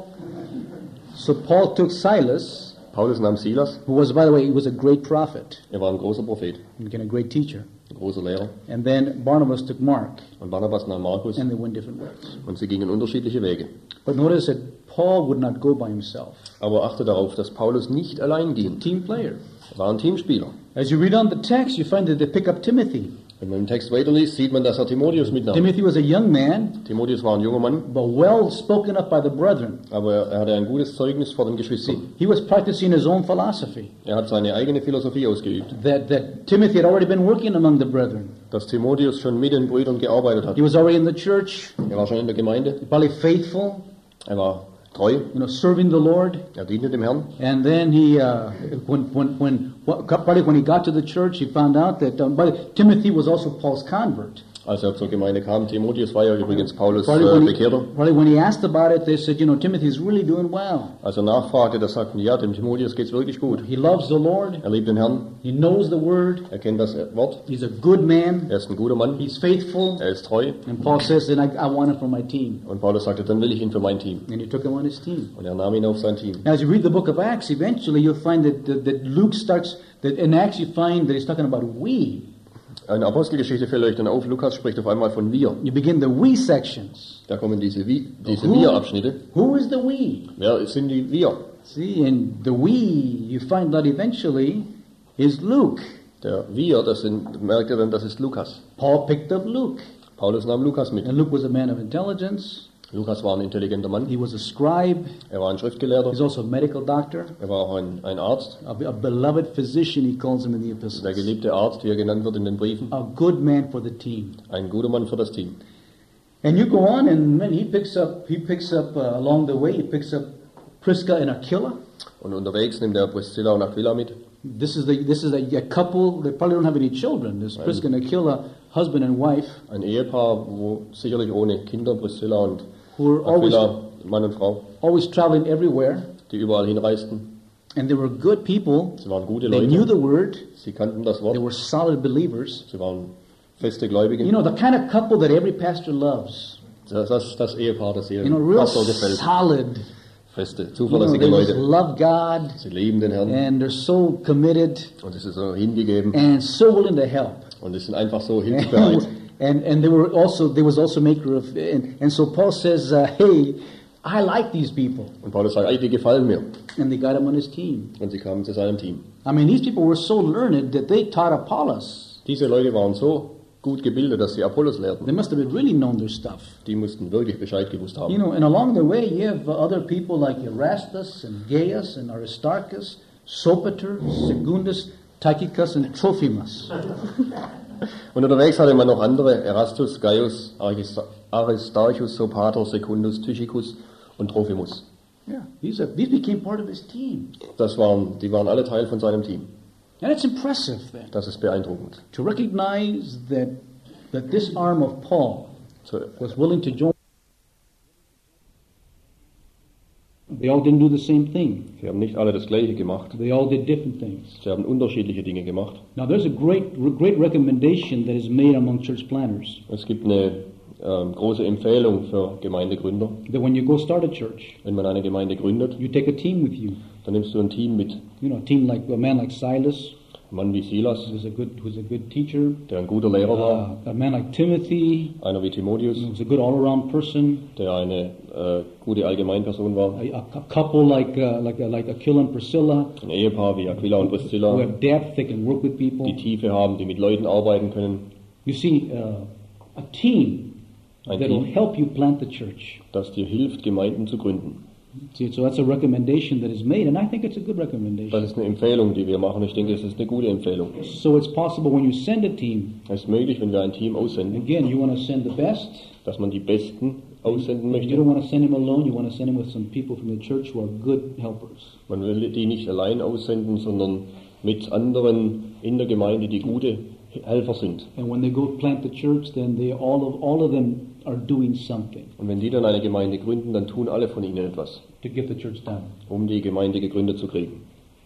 took Silas, Paulus nahm Silas. who was, by the way, he was a great prophet Er war ein großer Prophet, and again a great teacher. ein großer Lehrer. And then Barnabas took Mark, Und Barnabas nahm Markus. and they went different ways. Und sie gingen unterschiedliche Wege. But notice that Paul would not go by himself. Aber achte darauf, dass Paulus nicht allein ging. Team player. Er war ein Teamspieler. As you read on the text, you find that they pick up Timothy. Wenn man den Text weiterliest, sieht man, dass er Timotheus mitnahm. Timothy was a young man, Timotheus war ein junger Mann, but well spoken of by the brethren. aber er hatte ein gutes Zeugnis vor den Geschwistern. He was practicing his own philosophy. Er hat seine eigene Philosophie ausgeübt, That Timothy had already been working among the brethren. dass Timotheus schon mit den Brüdern gearbeitet hat. He was already in the church, Er war schon in der Gemeinde, probably faithful, er war treu, serving the Lord. er diente dem Herrn. And then he, probably when he got to the church, he found out that Timothy was also Paul's convert. Als er zur Gemeinde kam, Timotheus war ja übrigens Paulus Probably Bekehrter. when he asked about it, they said, Timothy's really doing well. Als er nachfragte, da sagten die, ja, dem Timotheus geht's wirklich gut. He loves the Lord. Er liebt den Herrn, He knows the word. er kennt das Wort, He's a good man. er ist ein guter Mann, He's faithful. er ist treu. And Paul says, then I want him for my team. Und Paulus sagte, dann will ich ihn für mein Team. And he took him on his team. Und er nahm ihn auf sein Team. Now, as you read the book of Acts, eventually you'll find that Luke starts, that in Acts you find that he's talking about we. Eine Apostelgeschichte fällt euch dann auf, Lukas spricht auf einmal von wir. You begin the we sections. Da kommen diese Wir-Abschnitte. Who is the we? Wer sind die Wir? See, in the we, you find that eventually is Luke. Der Wir, merkt ihr dann, das ist Lukas. Paul picked up Luke. Paulus nahm Lukas mit. And Luke was a man of intelligence. Lukas war ein intelligenter Mann. He was a scribe. Er war ein Schriftgelehrter. He's also a medical doctor. Er war auch ein Arzt. A beloved physician, he calls him in the epistles. Der geliebte Arzt, wie er genannt wird in den Briefen. A good man for the team. Ein guter Mann für das Team. And you go on, and man, he picks up along the way, he picks up Prisca and Aquila. Und unterwegs nimmt er Priscilla und Aquila mit. This is a couple. They probably don't have any children. This Prisca and Aquila, husband and wife, Ein Ehepaar, wo sicherlich ohne Kinder, Priscilla und who were Aquila, Mann und Frau, always traveling everywhere, die überall hinreisten. and they were good people. Sie waren gute They knew Leute. the word. Sie kannten das They Wort. were solid believers. Sie waren feste Gläubige. You know, the kind of couple that every pastor loves. Das ist das Ehepaar, das You know, jedem real Pastor gefällt. solid. Feste, You know, zuverlässige they just Leute. love God, Sie lieben den Herrn and they're so committed und sie sind so hingegeben and so willing to help. und sie sind einfach so hilfsbereit. And they was also maker of, and so Paul says, hey, I like these people, Und Paulus sagt, ey, die gefallen mir. and they got him on his team. Und sie kamen zu seinem Team. I mean, these people were so learned that they taught Apollos. Diese Leute waren so gut gebildet, dass sie Apollos lehrten. They must have really known their stuff. Die mussten wirklich Bescheid gewusst You haben. know, and along the way, you have other people like Erastus and Gaius and Aristarchus, Sopater, Secundus, Tychicus, and Trophimus. Und unterwegs hatte man noch andere, Erastus, Gaius, Aristarchus, Sopater, Secundus, Tychicus und Trophimus. Yeah, these became part of his team. Die waren alle Teil von seinem Team. And it's impressive then Das ist beeindruckend. to recognize that this arm of Paul So, was willing to join They all didn't do the same thing. Sie haben nicht alle das Gleiche gemacht. They all did different things. Sie haben unterschiedliche Dinge gemacht. Now there's a great recommendation that is made among church planners. Es gibt eine große Empfehlung für Gemeindegründer. That when you go start a church, Wenn man eine Gemeinde gründet, you take a team with you. dann nimmst du ein Team mit. You know, a team like a man like Silas, Ein Mann wie Silas, who's a good teacher. der ein guter Lehrer war. A man like Timothy, Einer wie Timotheus, who's a good all-around person. der eine gute Allgemeinperson war. A couple like Aquila and Priscilla, Ein Ehepaar wie Aquila und who Priscilla, have depth, they can work with people. die Tiefe haben, die mit Leuten arbeiten können. You see, a team Ein that will Team, help you plant the church. das dir hilft, Gemeinden zu gründen. See, so that's a recommendation that is made, and I think it's a good Das recommendation. ist eine Empfehlung, die wir machen. Ich denke, es ist eine gute Empfehlung. So it's possible when you send a team, Es ist möglich, wenn wir ein Team aussenden, again, you want to send the best. dass man die Besten aussenden You don't möchte. want to send him alone, you want to send him with some people from the church who are good helpers. Man will die nicht allein aussenden, sondern mit anderen in der Gemeinde, die gute Helfer sind. And when they go plant the church, then all of them are doing something Und wenn die dann eine Gemeinde gründen, dann tun alle von ihnen etwas, to get the church done. um die Gemeinde gegründet zu kriegen.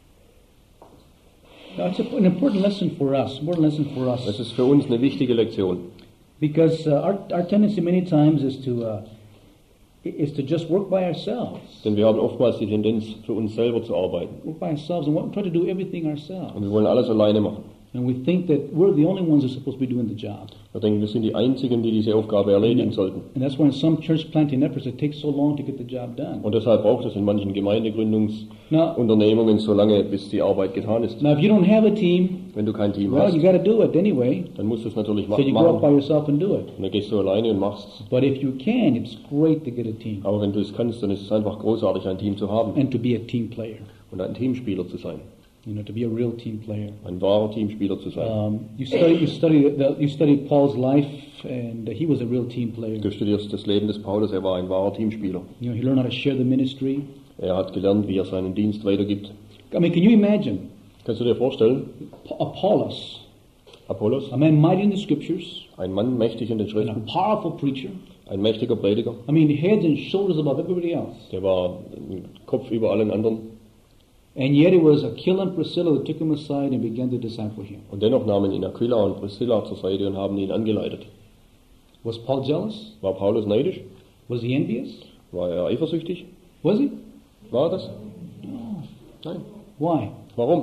Now, it's an important lesson for us, Das ist für uns eine wichtige Lektion. because our tendency many times is to just work by ourselves. Denn wir haben oftmals die Tendenz, für uns selber zu arbeiten. Work by ourselves and try to do everything ourselves. Und wir wollen alles alleine machen. And we think that we're the only ones who are supposed to be doing the job. Wir denken, wir sind die Einzigen, die diese Aufgabe erledigen sollten. And that's why in some church planting efforts it takes so long to get the job done. Und deshalb braucht es in manchen Gemeindegründungsunternehmungen so lange, bis die Arbeit getan ist. Now if you don't have a team, Wenn du kein Team well, hast, you got to do it anyway. dann musst du es natürlich So you go up by machen. yourself and do it. Und dann gehst du alleine und machst. But if you can, it's great to get a team Aber wenn du es kannst, dann ist es einfach großartig, ein Team zu haben and to be a team player. und ein Teamspieler zu sein. You know, to be a real team player. Ein wahrer Teamspieler zu sein. You study Paul's life, and he was a real team player. Du studierst das Leben des Paulus, er war ein wahrer Teamspieler. You know, he learned how to share the ministry. Er hat gelernt, wie er seinen Dienst weitergibt. I mean, can you imagine Kannst du dir vorstellen, Apollos, Apollos, a man mighty in the scriptures, ein Mann mächtig in den and a Schriften, powerful preacher. ein mächtiger Prediger, I mean, heads and shoulders above everybody else. der war ein Kopf über allen anderen. And yet it was Aquila and Priscilla that took him aside and began to disciple him. Und dennoch nahmen ihn Aquila und Priscilla zur Seite und haben ihn angeleitet. Was Paul jealous? War Paulus neidisch? Was he envious? War er eifersüchtig? Was he? War er das? No. Nein. Why? Warum?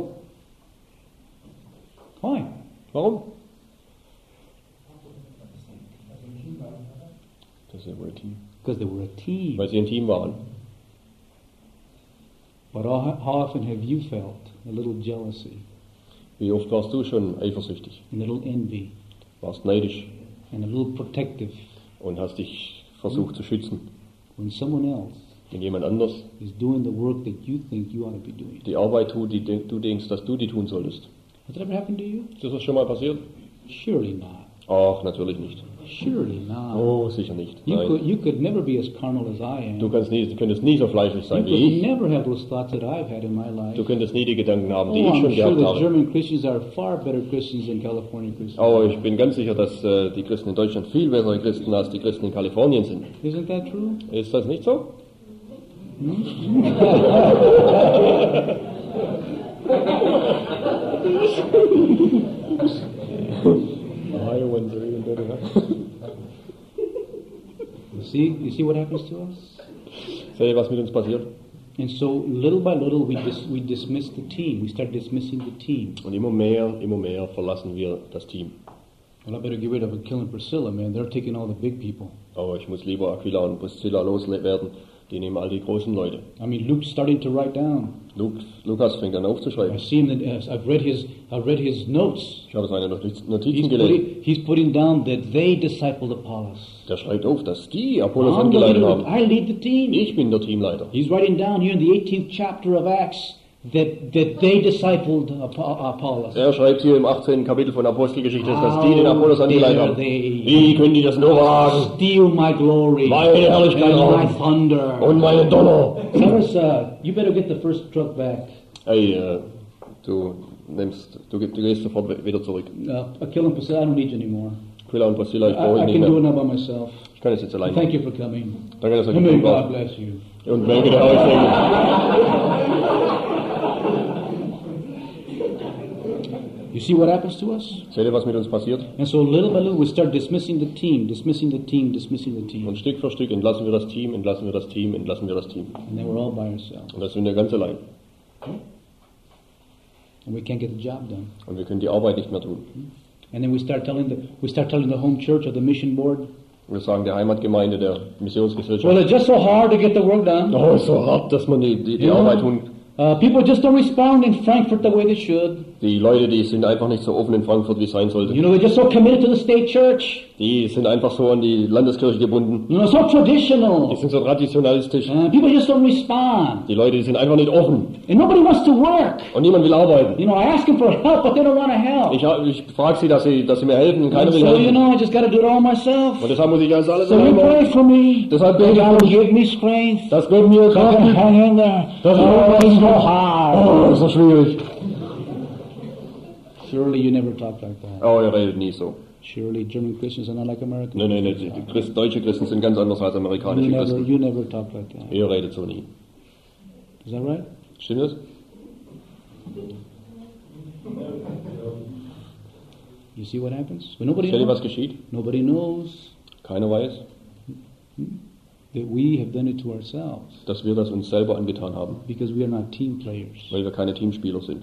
Why? Warum? Das ist ein Team. Because they were a team. Weil sie ein Team waren. But how often have you felt a little jealousy, Wie oft warst du schon eifersüchtig? a little envy, Warst neidisch and a little protective und hast dich versucht zu schützen, when someone else wenn jemand anders is doing the work that you think you ought to be doing? die Arbeit tut, die du denkst, dass du die tun solltest. Has that ever happened to you? Ist das schon mal passiert? Surely not. Ach, natürlich nicht. Surely not. Oh, sicher nicht. You Nein. could never be as carnal as I am. Du könntest nie so fleischlich You sein could wie ich. never have those thoughts that I've had in my life. Du könntest nie die Gedanken haben, die Oh, ich I'm schon sure gehabt the habe. German Christians are far better Christians than California Christians. Aber ich bin ganz sicher, dass die Christen in Deutschland viel bessere Christen als die Christen in Kalifornien sind. Isn't that true? Ist das nicht so? You see what happens to us? Seht ihr, was mit uns passiert? And so little by little we dismiss the team. We start dismissing the team. Und immer mehr verlassen wir das Team. Well, I better get rid of Aquila and Priscilla, man. They're taking all the big people. Aber ich muss lieber Aquila und Priscilla loswerden. Die nehmen all die großen Leute. I mean, Luke's starting to write down. Lukas fängt an I aufzuschreiben. see him. I've read his notes. Ich habe seine Notizen gelesen. He's putting down that they discipled Apollos. Der schreibt auf, dass die Apollos I'm the angeleitet leader. haben. I lead the team. Ich bin der Teamleiter. He's writing down here in the 18th chapter of Acts that they discipled Apollos. Er schreibt hier im 18. Kapitel von Apostelgeschichte, dass die den How Apollos angeleitet dare haben. they Wie können die das nur wagen? steal my glory Meine Herrlichkeit and my rauben. thunder? Und meine Donner. Cyrus, you better get the first truck back. Hey, du gehst sofort wieder zurück. Aquila and Priscilla, I don't need you anymore. Aquila und Priscilla, ich brauche I ihn nicht can do it mehr. now by myself. Ich kann es jetzt allein Thank machen. you for coming. Danke, dass ihr May gekommen God wart. bless you. Und möge der Herr euch segnen. You see what happens to us? Seht ihr, was mit uns passiert? And so little by little we start dismissing the team, dismissing the team, dismissing the team. Und Stück für Stück entlassen wir das Team, entlassen wir das Team, entlassen wir das Team. And then we're all by ourselves. Und das sind wir ganz allein. And we can't get the job done. Und wir können die Arbeit nicht mehr tun. And then we start telling the home church or the mission board, Und wir sagen der Heimatgemeinde, der well, Missionsgesellschaft, it's just so hard to get the work done. oh, ist so hart, dass man die Ja. Arbeit tun. People just don't respond in Frankfurt the way they should. Die Leute, die sind einfach nicht so offen in Frankfurt, wie es sein sollte. You know, they're just so committed to the state church. Die sind einfach so an die Landeskirche gebunden. You know, so traditional. Die sind so traditionalistisch. People just don't respond. Die Leute, die sind einfach nicht offen. And nobody wants to work. Und niemand will arbeiten. You know, I ask them for help, but they don't want to help. Ich frage sie, dass sie mir helfen, und keiner will So, you helfen. know, I just got to do it all myself. Und deshalb muss ich alles So you allein pray machen. for me. Deshalb bete ich God für will mich. give me strength. Das wird mir So I can hang in there. Das Oh, it's so hard. Oh, ist so schwierig. Surely you never talk like that. Oh, ihr redet nie so. Surely German Christians are not like American. Nein, die deutsche Christen sind ganz anders als amerikanische Christen. You never talk like that. Ihr redet so nie. Is that right? Stimmt das? You see what happens? When nobody Seht ihr, was knows, geschieht? nobody knows Keiner weiß, that we have done it to ourselves dass wir das uns selber angetan haben, because we are not team players. weil wir keine Teamspieler sind.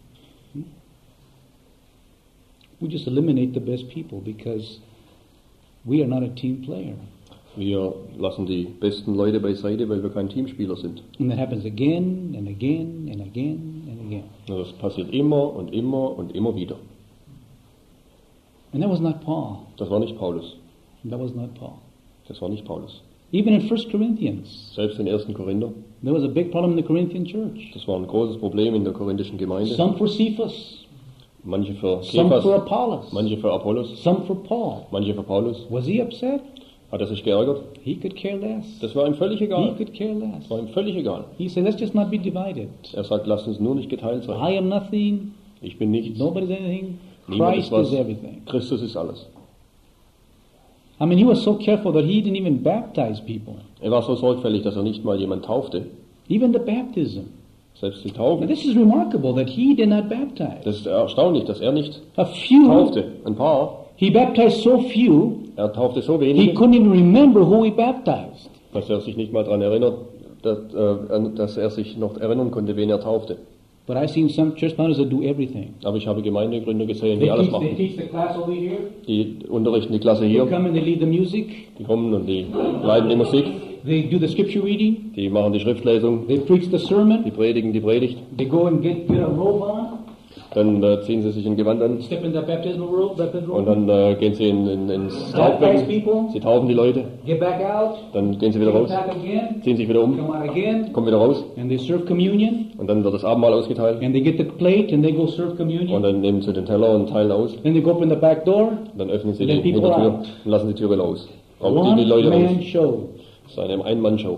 We just eliminate the best people because we are not a team player. Wir lassen die besten Leute beiseite, weil wir kein Teamspieler sind. And that happens again and again and again and again. Und das passiert immer und immer und immer wieder. And that was not Paul. Das war nicht Paulus. That was not Paul. Das war nicht Paulus. Even in 1 Corinthians, Selbst in 1. Korinther. there was a big problem in the Corinthian church. Das war ein großes Problem in der korinthischen Gemeinde. Some for Cephas, Manche für some Kephas, for Apollos, manche für Apollos, some for Paul. manche für Paulus. Was he upset? Hat er sich geärgert? He could care less. Das war ihm völlig He egal. could care less. Das war ihm völlig egal. He said, let's just not be divided. Er sagt, lasst uns nur nicht geteilt sein. I am nothing, Ich bin nichts. nobody's anything, Niemand Christ ist was. is everything. Christus ist alles. I mean, he was so careful that he didn't even baptize people. Er war so sorgfältig, dass er nicht mal jemand taufte. Even the baptism. Selbst die Now, Taufe. this is remarkable that he did not baptize. Das ist erstaunlich, dass er nicht A few, taufte. Ein paar. he baptized so few, Er taufte so he wenige, couldn't even remember who he baptized. dass er sich nicht mal daran erinnert, dass er sich noch erinnern konnte, wen er taufte. But I've seen some church planters that do everything. Aber ich habe Gemeindegründer gesehen, They die alles teach, they machen. teach the class over here. Die unterrichten die Klasse They hier, come and they lead the music. die kommen und die leiten die Musik, They do the scripture reading. die machen die Schriftlesung, They preach the sermon. die predigen die Predigt. They go and get a robe on. Dann ziehen sie sich ein Gewand an Step in the baptismal robe. und dann gehen sie ins Baptize Taufbecken. people. Sie taufen die Leute, Get back out. dann gehen sie wieder Come raus, back again. ziehen sich wieder um, Come out again. kommen wieder raus And they serve communion. und dann wird das Abendmahl ausgeteilt And they get the plate and they go serve und communion. dann nehmen sie den Teller und teilen aus. Then they go open the back door. Dann öffnen sie Then die people Hintertür out. und lassen die Tür wieder aus. Brauchen die Leute One-man raus. show. Das ist eine Ein-Mann-Show.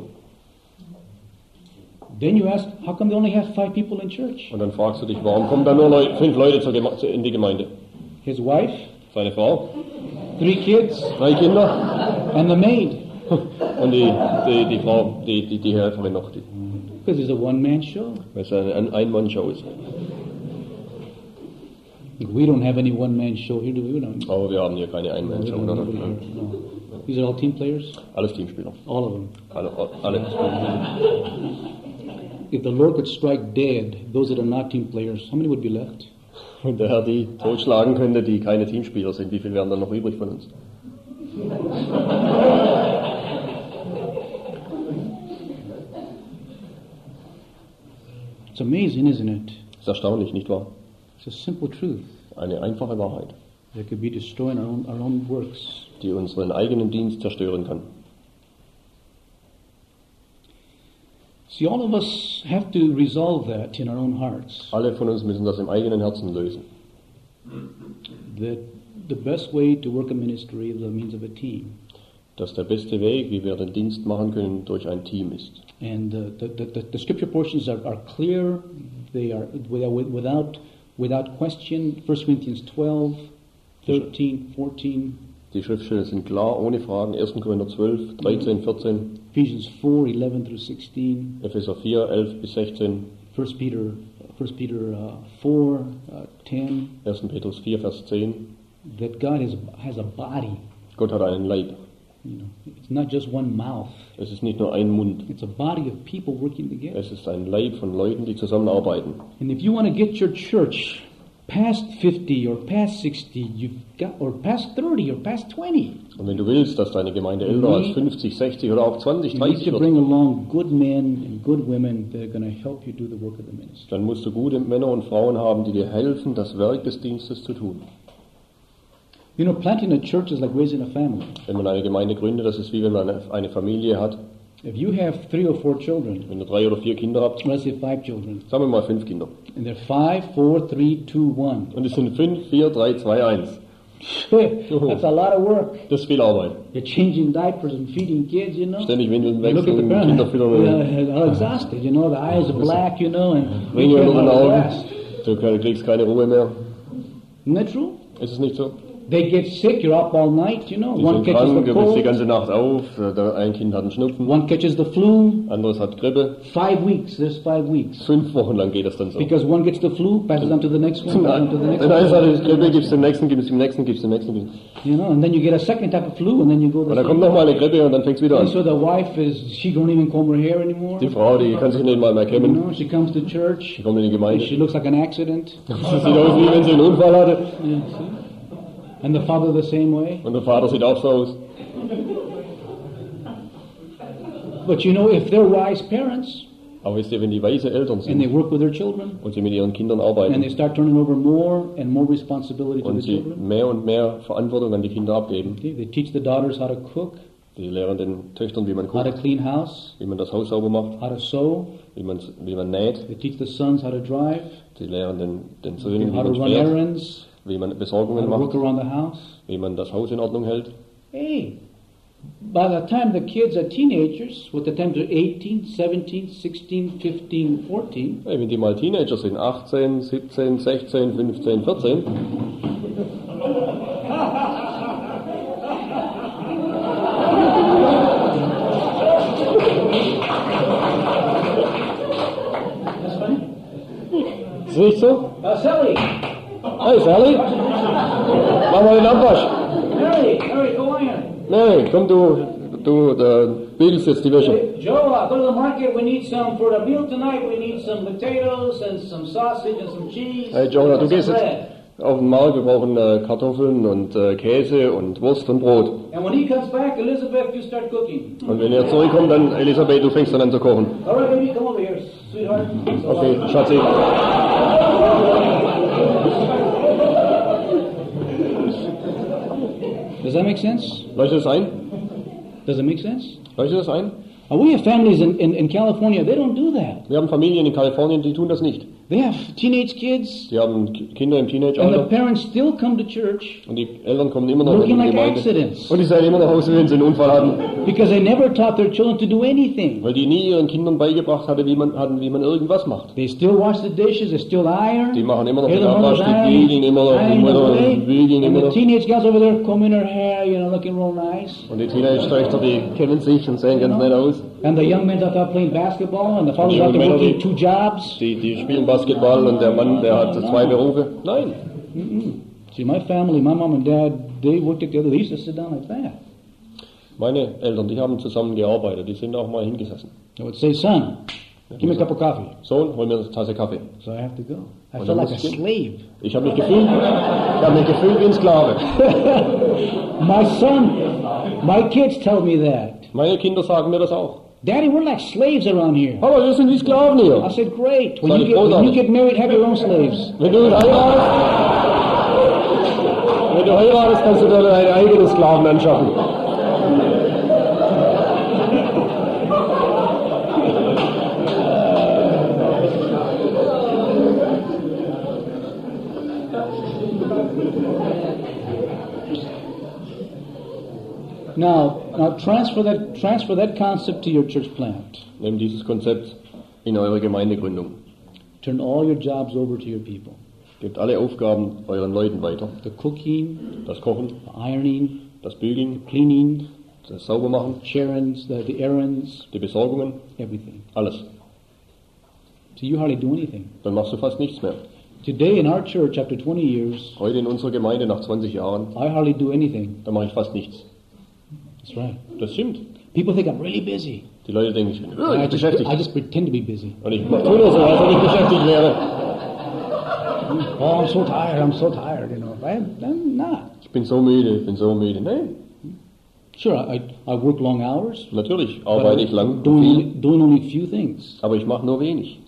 Then you ask, how come they only have 5 people in church? Und dann fragst du dich, warum kommen da nur 5 Leute in die Gemeinde? His wife, Seine Frau, 3 kids, 3 Kinder and the maid. und die Frau, die Helferin noch. Because it's a one-man show. Weil es eine Ein-Mann-Show ist. We don't have any one-man show here, do we? We don't. Aber wir haben hier keine We Ein-Mann-Show. don't have Oder? nobody here. No. These are all team players? Alles Teamspieler. All of them. Alle. If the Lord could strike dead those that are not team players, how many would be left? Und der Herr die totschlagen könnte, die keine Teamspieler sind, wie viel wären dann noch übrig von uns? It's amazing, isn't it? Ist erstaunlich, nicht wahr? It's a simple truth Eine einfache Wahrheit, that could be destroying our own works. die unseren eigenen Dienst zerstören kann. See, all of us have to resolve that in our own hearts. Alle von uns müssen das im eigenen Herzen lösen. That the best way to work a ministry is the means of a team. Dass der beste Weg, wie wir den Dienst machen können, durch ein Team ist. And the scripture portions are clear. They are without question. 1 Corinthians 12, 13, 14. Die Schriftstellen sind klar, ohne Fragen. 1. Korinther 12, 13, 14, Ephesians 4, 11 through 16, Epheser 4, 11 bis 16, 1 Peter 4, 10, 1. Petrus 4, Vers 10. that God has a body. Gott hat einen Leib. You know, it's not just one mouth. Es ist nicht nur ein Mund. It's a body of people working together. Es ist ein Leib von Leuten, die zusammenarbeiten. And if you want to get your church past 50 or past 60, or past 30 or past 20, Und wenn du willst, dass deine Gemeinde älter als 50, 60 oder auch 20, you need 30 to wird, bring along good men and good women that are going to help you do the work of the ministry. dann musst du gute Männer und Frauen haben, die dir helfen, das Werk des Dienstes zu tun. You know, planting a church is like raising a family. Wenn man eine Gemeinde gründet, das ist wie wenn man eine Familie hat. If you have 3 or 4 children, Wenn du 3 oder 4 Kinder habt, let's say 5 children, sagen wir mal 5 Kinder. and they're 5, 4, 3, 2, 1. Und es sind 5, 4, 3, 2, 1. That's a lot of work. Das ist viel Arbeit. You're changing diapers and feeding kids, you know. Ständig Windeln You look at the wechseln, parents, Kinder füttern. they're all exhausted, you know. The eyes are black, you know, and Ringe unter den Augen. rest. Du kriegst keine Ruhe mehr. Isn't that true? Ist es nicht so? They get sick, you're up all night, you know. Die One sind catches krank, the du bist die cold, ganze Nacht auf. Ein Kind hat einen Schnupfen, one catches the flu. anderes hat Grippe. 5 weeks, there's 5 weeks. 5 Wochen lang geht das dann so. Because one gets the flu, passes on to the next one, passes on to the next Wenn eins hat one. die Grippe, gibst du dem nächsten, gibst dem nächsten, gibst dem nächsten. You know, and then you get a second type of flu, and then you go Und the dann kommt same. noch mal eine Grippe und dann fängt's wieder And an. so the wife she don't even comb her hair anymore. Die Frau, die kann sich nicht mal mehr You kämmen. know, she comes to church, Die kommt in die and Gemeinde. she looks like an accident. Das sieht aus, wie wenn sie einen Unfall hatte. Yeah, see? And the father the same way. Und der Vater sieht auch so aus. But you know, if they're wise parents, Aber wisst ihr, wenn die weise Eltern and they sind work with their children, und sie mit ihren Kindern and they arbeiten start turning over more and more responsibility to und the sie children, mehr und mehr Verantwortung an die Kinder abgeben, okay, they teach the daughters how to cook, die lehren den Töchtern, wie man how to kocht, clean house, wie man das Haus sauber macht, how to sew. wie man näht, They teach the sons how to drive, sie lehren den Söhnen, wie how to man run fährt, errands, wie man how Besorgungen to work macht, around the house. wie man das Haus in Ordnung hält. Hey, by the time the kids are teenagers, with the time they're 18, 17, 16, 15, 14, Hey, wenn die mal Teenager sind, 18, 17, 16, 15, 14, ist nicht so? Sally, Hey Sally, mach mal den Abwasch. Harry, go iron. Nee, komm du bügelst jetzt die Wäsche. Joe, go to the market. We need some for the meal tonight. We need some potatoes and some sausage and some cheese. Hey Jonah, du and gehst some jetzt bread. auf den Markt, wir brauchen Kartoffeln und Käse und Wurst und Brot. And when he comes back, Elizabeth, you start cooking. Und wenn er zurückkommt, dann Elisabeth, du fängst dann an zu kochen. All right, baby, come over here, sweetheart. Okay, Schatzi. Does that make sense? Leuchtet das ein? Does it make sense? Leuchtet das ein? We have families in California. They don't do that. Wir haben Familien in Kalifornien, die tun das nicht. They have teenage kids, Die haben Kinder im and the Teenageralter parents still come to church und die Eltern kommen immer noch in looking die like Gemeinde. accidents Und die sehen immer noch aus, wie wenn sie einen Unfall hatten, because they never taught their children to do anything. weil die nie ihren Kindern beigebracht hatten, wie man irgendwas macht. They still wash the dishes. They still iron. Die machen immer noch They're den the Abwasch, mothers die ironing, bügeln immer noch, die ironing Mutter away, bügeln and immer the noch. teenage girls over there combing her hair, you know, looking real nice. Und die Teenage-Töchter, die kennen sich und sehen ganz nett aus. And the young men's out there playing basketball, and the father's Young out there men are working the- 2 jobs. Die spielen Basketball und der Mann, der hat 2 Berufe. Nein. See, my family, my mom and dad, they worked together. They used to sit down like that. Meine Eltern, die haben zusammen gearbeitet, die sind auch mal hingesessen. I would say, son, give me a cup of coffee. Sohn, hol mir eine Tasse Kaffee. So I have to go. I Und felt dann like a muss ich gehen. slave. Ich habe mich gefühlt wie ein Sklave. My kids tell me that. Meine Kinder sagen mir das auch. Daddy, we're like slaves around here. Aber wir sind wie Sklaven I hier. said, great. Soll ich groß When you sein? get married, have your own slaves. Wenn du heiratest, kannst du dir deine eigenen Sklaven anschaffen. Now transfer that concept to your church plant. Nehmt dieses Konzept in eure Gemeindegründung. Turn all your jobs over to your people. Gebt alle Aufgaben euren Leuten weiter. The cooking, Das Kochen, the ironing, das Bügeln, cleaning, das Saubermachen, the errands, die Besorgungen, everything. alles. So you hardly do anything. Dann machst du fast nichts mehr. Today in our church, after 20 years, Heute in unserer Gemeinde nach 20 Jahren, I hardly do anything. da mache ich fast nichts. That's right. Das stimmt. People think I'm really busy. Die Leute denken, ich bin I beschäftigt. just pretend to be busy. Und ich tue nur so, als ob ich beschäftigt wäre. Oh, I'm so tired, you know. I'm not. Ich bin so müde. Nein, Sure, I work long hours, natürlich but arbeite ich lang, doing viel, only few things. aber ich mache nur wenig.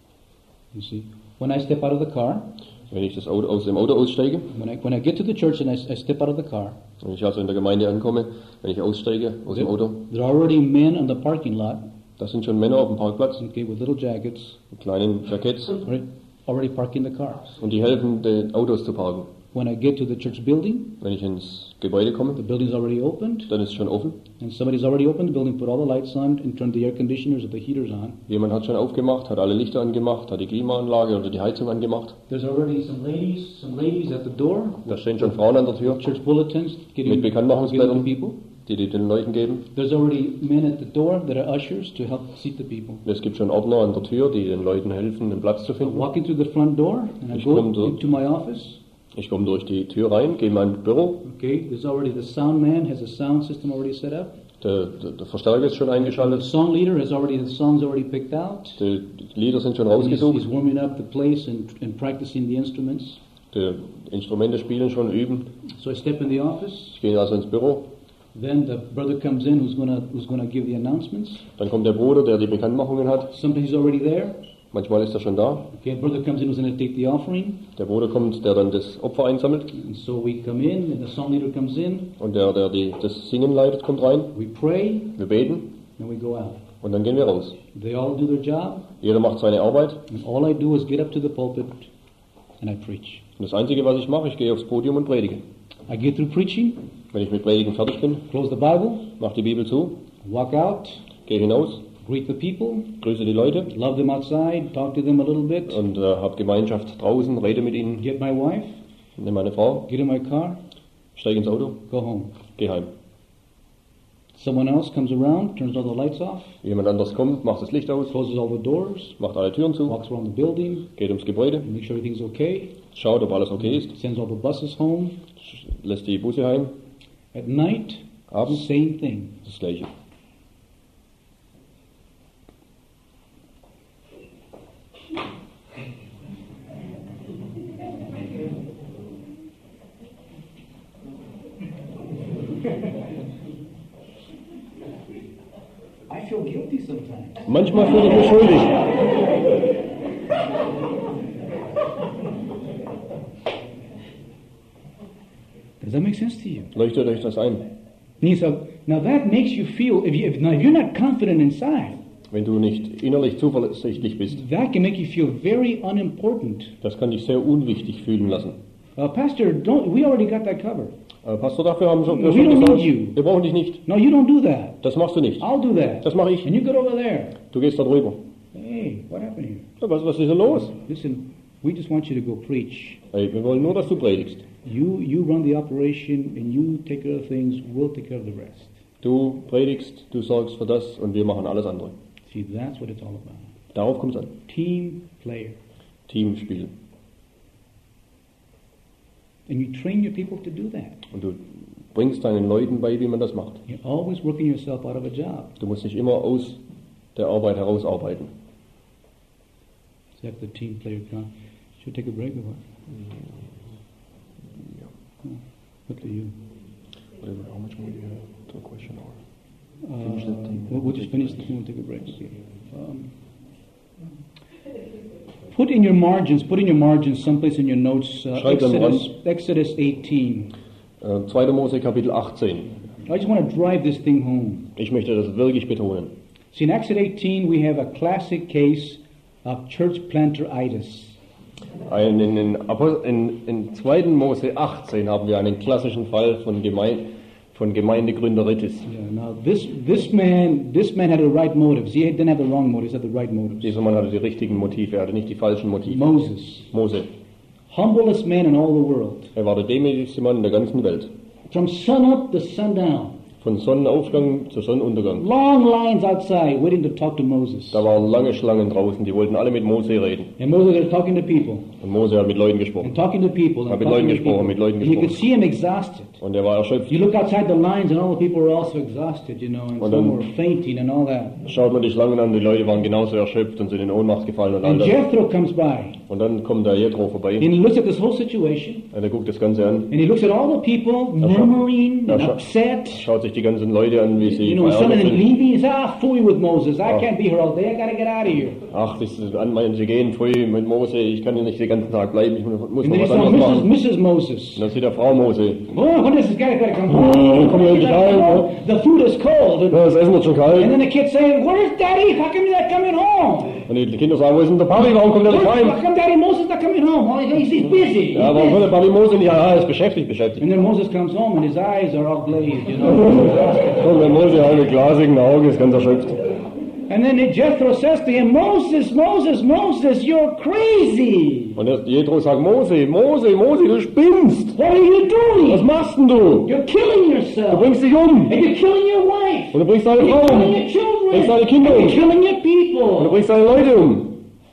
You see, when I step out of the car, Wenn ich aus dem Auto aussteige, when I get to the church and I step out of the car, wenn ich also in der Gemeinde ankomme, wenn ich aussteige aus dem Auto, there are already men on the parking lot, da sind schon Männer auf dem Parkplatz okay, with little jackets, mit kleinen Jacketts already parking the cars. und die helfen, die Autos zu parken. When I get to the church building, Wenn ich ins Gebäude komme, the building's already opened, dann ist es schon offen. and somebody's already opened the building, put all the lights on, and turned the air conditioners or the heaters on. Jemand hat schon aufgemacht, hat alle Lichter angemacht, hat die Klimaanlage oder die Heizung angemacht. There's already some ladies at the door, Da stehen schon Frauen an der Tür, church bulletins, mit getting Bekanntmachungsblättern, the people. die den Leuten geben. There's already men at the door that are ushers to help seat the people. Es gibt schon Ordner an der Tür, die den Leuten helfen, den Platz zu finden. Walking through the front door, and I Ich go komme so- into my office. Ich komme durch die Tür rein, gehe in mein Büro. Okay, there's already the sound man has a sound system already set up. Der Verstärker ist schon The eingeschaltet. song leader has already the songs already picked out. Die Lieder sind schon He's rausgesucht. warming up the place and practicing the instruments. Die Instrumente spielen schon, üben. So I step in the office. Ich gehe also ins Büro. Then the brother comes in who's gonna give the announcements. Dann kommt der Bruder, der die Bekanntmachungen hat. Sometimes he's already there. Manchmal ist er schon da. Okay, brother comes in who's gonna take the offering. Der Bruder kommt, der dann das Opfer einsammelt. And so we come in, and the song leader comes in. Und der das Singen leitet, kommt rein. We pray, Wir beten and we go out. und dann gehen wir raus. They all do their job, Jeder macht seine Arbeit. and all I do is get up to the pulpit and I preach. Und das Einzige, was ich mache, ich gehe aufs Podium und predige. I get through preaching, Wenn ich mit Predigen fertig bin, close the Bible, mache die Bibel zu, walk out, gehe hinaus, greet the people, grüße die Leute love them outside, talk to them a little bit, und habe Gemeinschaft draußen, rede mit ihnen, get my wife, nehme meine Frau, get in my car, steige ins Auto, go home. gehe heim. Someone else comes around, turns all the lights off, Jemand anders kommt, macht das Licht aus, closes all the doors, macht alle Türen zu, walks around the building, geht ums Gebäude, makes sure everything's okay, schaut, ob alles okay ist, sends all the buses home. lässt die Busse heim, At night, abends same thing. das Gleiche. I feel guilty sometimes. Manchmal fühle ich mich schuldig. Does that make sense to you? Leuchtet euch das ein? So, now that makes you feel, if you're not confident inside, Wenn du nicht innerlich zuversichtlich bist, that can make you feel very unimportant. das kann dich sehr unwichtig fühlen lassen. Pastor, we already got that covered. Pastor, dafür haben wir We schon don't gesagt, need you. wir brauchen dich nicht. No, you don't do that. Das machst du nicht. I'll do that. Das mache ich. And you get over there. Du gehst da drüber. Hey, what happened here? Ja, was ist da los? Listen, we just want you to go preach. Hey, wir wollen nur, dass du predigst. You run the operation and you take care of things, we'll take care of the rest. Du predigst, du sorgst für das und wir machen alles andere. See, that's what it's all about. Darauf kommt es an. Team player. Teamspiel. And you train your people to do that. Und du bringst deinen Leuten bei, wie man das macht. You're always working yourself out of a job. Du musst dich immer aus der Arbeit herausarbeiten. Is that the team player con? Should we take a break or what? Up to you. How much more do you have to a question or? We'll just finish the thing and take a break. Okay. Put in your margins, someplace in your notes, Schreibt am Exodus 18. 2. Mose Kapitel 18. I just want to drive this thing home. Ich möchte das wirklich betonen. See, in Exodus 18 we have a classic case of church planteritis. In 2. Mose 18 haben wir einen klassischen Fall von Gemeindegründeritis. Yeah, now this man had the right motives. He didn't have the wrong motives, he had the right motives. Dieser Mann hatte die richtigen Motive, er hatte nicht die falschen Motive. Moses, Mose. humblest man in all the world. Er war der demütigste Mann in der ganzen Welt. from sun up to sundown. Von Sonnenaufgang zu Sonnenuntergang. Long lines outside waiting to talk to Moses. Da waren lange Schlangen draußen, die wollten alle mit Mose reden. And Moses was talking to people. Und Mose hat mit Leuten gesprochen. And talking to people. Hat mit Leuten gesprochen, mit Leuten And you could gesprochen. see him exhausted. Und er war erschöpft. You look outside the lines and all the people were also exhausted, you know, and Und some dann- were fainting and all that. Schaut man die Schlangen an, die Leute waren genauso erschöpft und sind in Ohnmacht gefallen und all And das. Jethro comes by. Und dann kommt der Jethro vorbei And he looks at this whole situation. und er guckt das Ganze an, And he looks at all the people murmuring and upset. schaut sich die ganzen Leute an, wie sie You know, some of verärgert them sind. leaving. He says, fool with Moses. I can't be here all day. I got to get out of here. Ach, das ist meinen, sie gehen früh mit Mose, ich kann hier nicht den ganzen Tag bleiben, ich muss And noch then he was saw anderes machen. Mrs. Moses. Und dann sieht er Frau Mose. Oh, when is this guy got to come home? komm hier endlich heim. The food is cold. And Ja, das Essen wird schon kalt. then the kids saying, where's Daddy? How come he's not coming home? Und die Kinder sagen, wo ist denn der Papi, warum kommt er nicht How heim? come Daddy Moses not coming home? Oh, he's busy. Ja, warum kommt der Papi Mose nicht? Ja, er ist beschäftigt. And then Moses comes home and his eyes are all glazed, you know. Und der Mose hat mit glasigen Augen, ist ganz erschöpft. And then Jethro says to him, Moses, Moses, Moses, you're crazy. Und Jethro sagt, Mose, Mose, Mose, du spinnst. What are you Was doing? machst denn du? You're killing Du yourself. bringst dich um. And you're killing your wife. Und du bringst deine You're Frau killing um. your children. Bringst deine Kinder And um. you're killing your Und du people. bringst deine Leute um.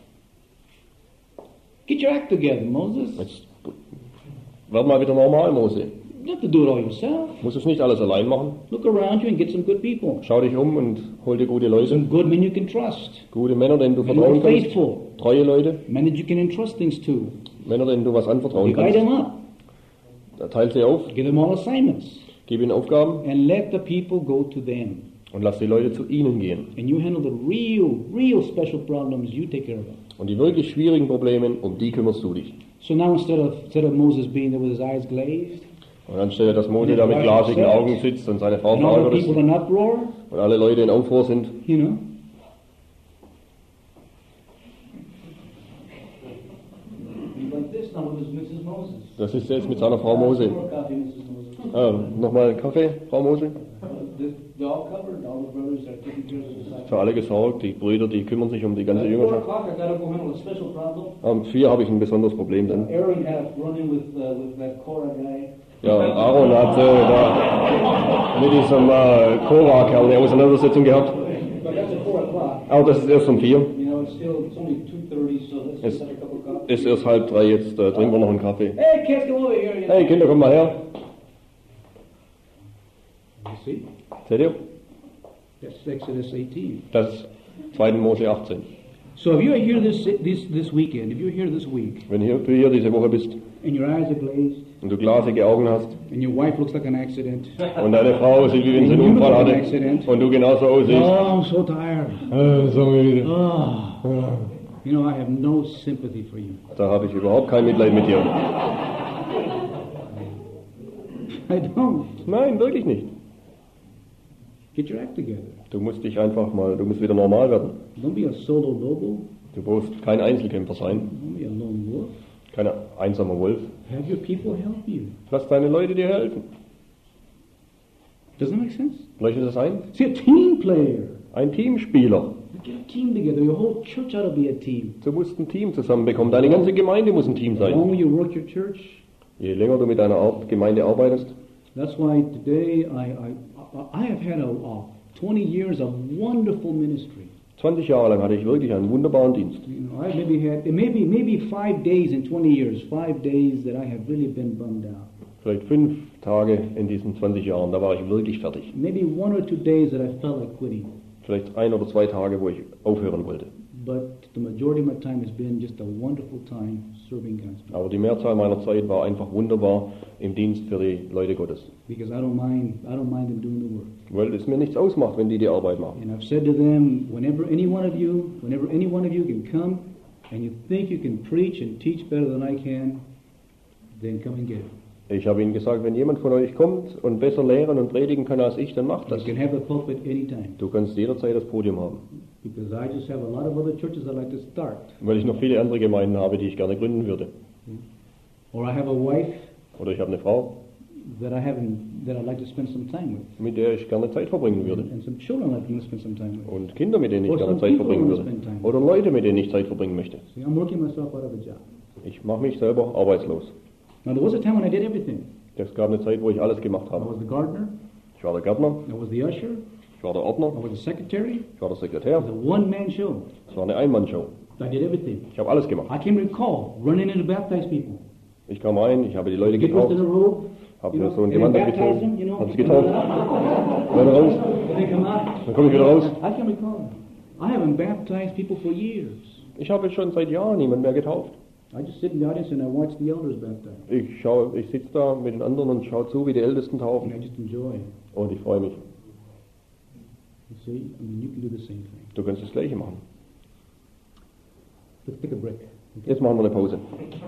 Get your act together, Moses. Jetzt werd mal wieder normal, Mose. You don't have to do it all yourself. Musst es nicht alles allein machen. Look around you and get some good people. Schau dich um und hol dir gute Leute. Some good men you can trust. Gute Männer, denen du Men who are vertrauen kannst. faithful. Treue Leute. Men that you can entrust things to. Männer, denen du was anvertrauen Divide kannst. them up. Da teilt sie auf, Give them all assignments. gib ihnen Aufgaben And let the people go to them. und lass die Leute zu ihnen gehen. And you handle the real special problems, you take care of them. Und die wirklich schwierigen Probleme, um die kümmerst du dich. So now instead of Moses being there with his eyes glazed, Und dann stell dir, dass Mose da mit glasigen Augen sitzt und seine Frau and all the verärgert ist people in uproar, und alle Leute in Aufruhr sind. you know. He's like this now with his Mrs. Moses. Das ist jetzt mit seiner Frau Mose. More coffee, Mrs. Moses. Nochmal einen Kaffee, Frau Mose. They're all covered. All the brothers are taking care of the disciples. Für alle gesorgt, die Brüder, die kümmern sich um die ganze At 4 Jüngerschaft. o'clock, I gotta go handle a special problem. Um 4 habe ich ein besonderes Problem dann. Aaron had a run-in with that Korah guy. Ja, Aaron hat da mit diesem Korah-Kerl eine Auseinandersetzung gehabt. But that's at 4 o'clock. Aber das ist erst um 4. You know, it's only 2:30, so let's It's- just have a cup of coffee. Ist erst 2:30, jetzt trinken wir noch einen Kaffee. Hey, kids, come over here. You know. Hey Kinder, komm mal her. You see? Seht ihr? That's Exodus 18. Das ist 2. Mose 18. So if you're here this weekend, if you're here this week, Wenn du hier diese Woche bist and your eyes are glazed, und du glasige Augen hast and your wife looks like an accident, und deine Frau sieht, wie wenn sie einen Unfall hatte und du genauso oh, aussiehst. I'm so tired. Sagen wir wieder. Oh, you know, I have no sympathy for you. Da habe ich überhaupt kein Mitleid mit dir. I don't. Nein, wirklich nicht. Get your act together. Du musst dich einfach mal, du musst wieder normal werden. Don't be a solo lobo. Du brauchst kein Einzelkämpfer sein, Don't be a lone wolf. kein einsamer Wolf. Have your people help you. Lass deine Leute dir helfen. Doesn't that make sense? Leuchtet das ein? See, a team player. Ein Teamspieler. Get a team together. Your whole church ought to be a team. Du musst ein Team zusammenbekommen. Deine ganze Gemeinde muss ein Team The sein. longer you work your church, Je länger du mit deiner Gemeinde arbeitest, that's why today I have had a 20 years of wonderful ministry. 20 Jahre lang hatte ich wirklich einen wunderbaren Dienst. You know, I maybe had maybe 5 days in 20 years, 5 days that I have really been bummed out. Vielleicht 5 Tage in diesen 20 Jahren, da war ich wirklich fertig. Maybe 1 or 2 days that I felt like quitting. Vielleicht 1 oder 2 Tage, wo ich aufhören wollte. But the majority of my time has been just a wonderful time serving God's people. Aber die Mehrzahl meiner Zeit war einfach wunderbar im Dienst für die Leute Gottes. Because I don't mind them doing the work. Weil es mir nichts ausmacht, wenn die Arbeit machen. And I've said to them, whenever any one of you can come and you think you can preach and teach better than I can, then come and get it. Ich habe ihnen gesagt, wenn jemand von euch kommt und besser lehren und predigen kann als ich, dann macht das. You can have the pulpit anytime. Du kannst jederzeit das Podium haben. Because I just have a lot of other churches I'd like to start. Weil ich noch viele andere Gemeinden habe, die ich gerne gründen würde. Or I have a wife Oder ich habe eine Frau, that I'd like to spend some time with. mit der ich gerne Zeit verbringen würde. And some children I'd like to spend some time with. Und Kinder, mit denen ich Or gerne some Zeit people verbringen I wanna würde. spend time with. Oder Leute, mit denen ich Zeit verbringen möchte. See, I'm working myself out of a job. Ich mache mich selber arbeitslos. Now there was a time when I did everything. Es gab eine Zeit, wo ich alles gemacht I habe. was the gardener, Ich war der Gärtner, I was the usher, ich war der I Ordner, was the secretary. ich war der It Sekretär. was a one-man show. Es war eine Einmannshow. I did everything. Ich habe alles gemacht. I can recall running in to baptize people. Ich kam rein, ich habe die Leute Get dressed in a getauft, robe, habe you mir know, so ein and then Gewand baptize them, angezogen, you know. habe sie getauft, dann raus, And they come out. dann komme ich wieder raus. I can recall. I haven't baptized people for years. Ich habe jetzt schon seit Jahren niemand mehr getauft. I just sit in the audience and I watch the elders baptize. Ich sitze da mit den anderen und schaue zu, wie die Ältesten And I taufen. just enjoy it. Und ich freue mich. You see, I mean, you can do the same thing. Du kannst das Gleiche machen. Let's take a break. Jetzt machen wir eine Pause.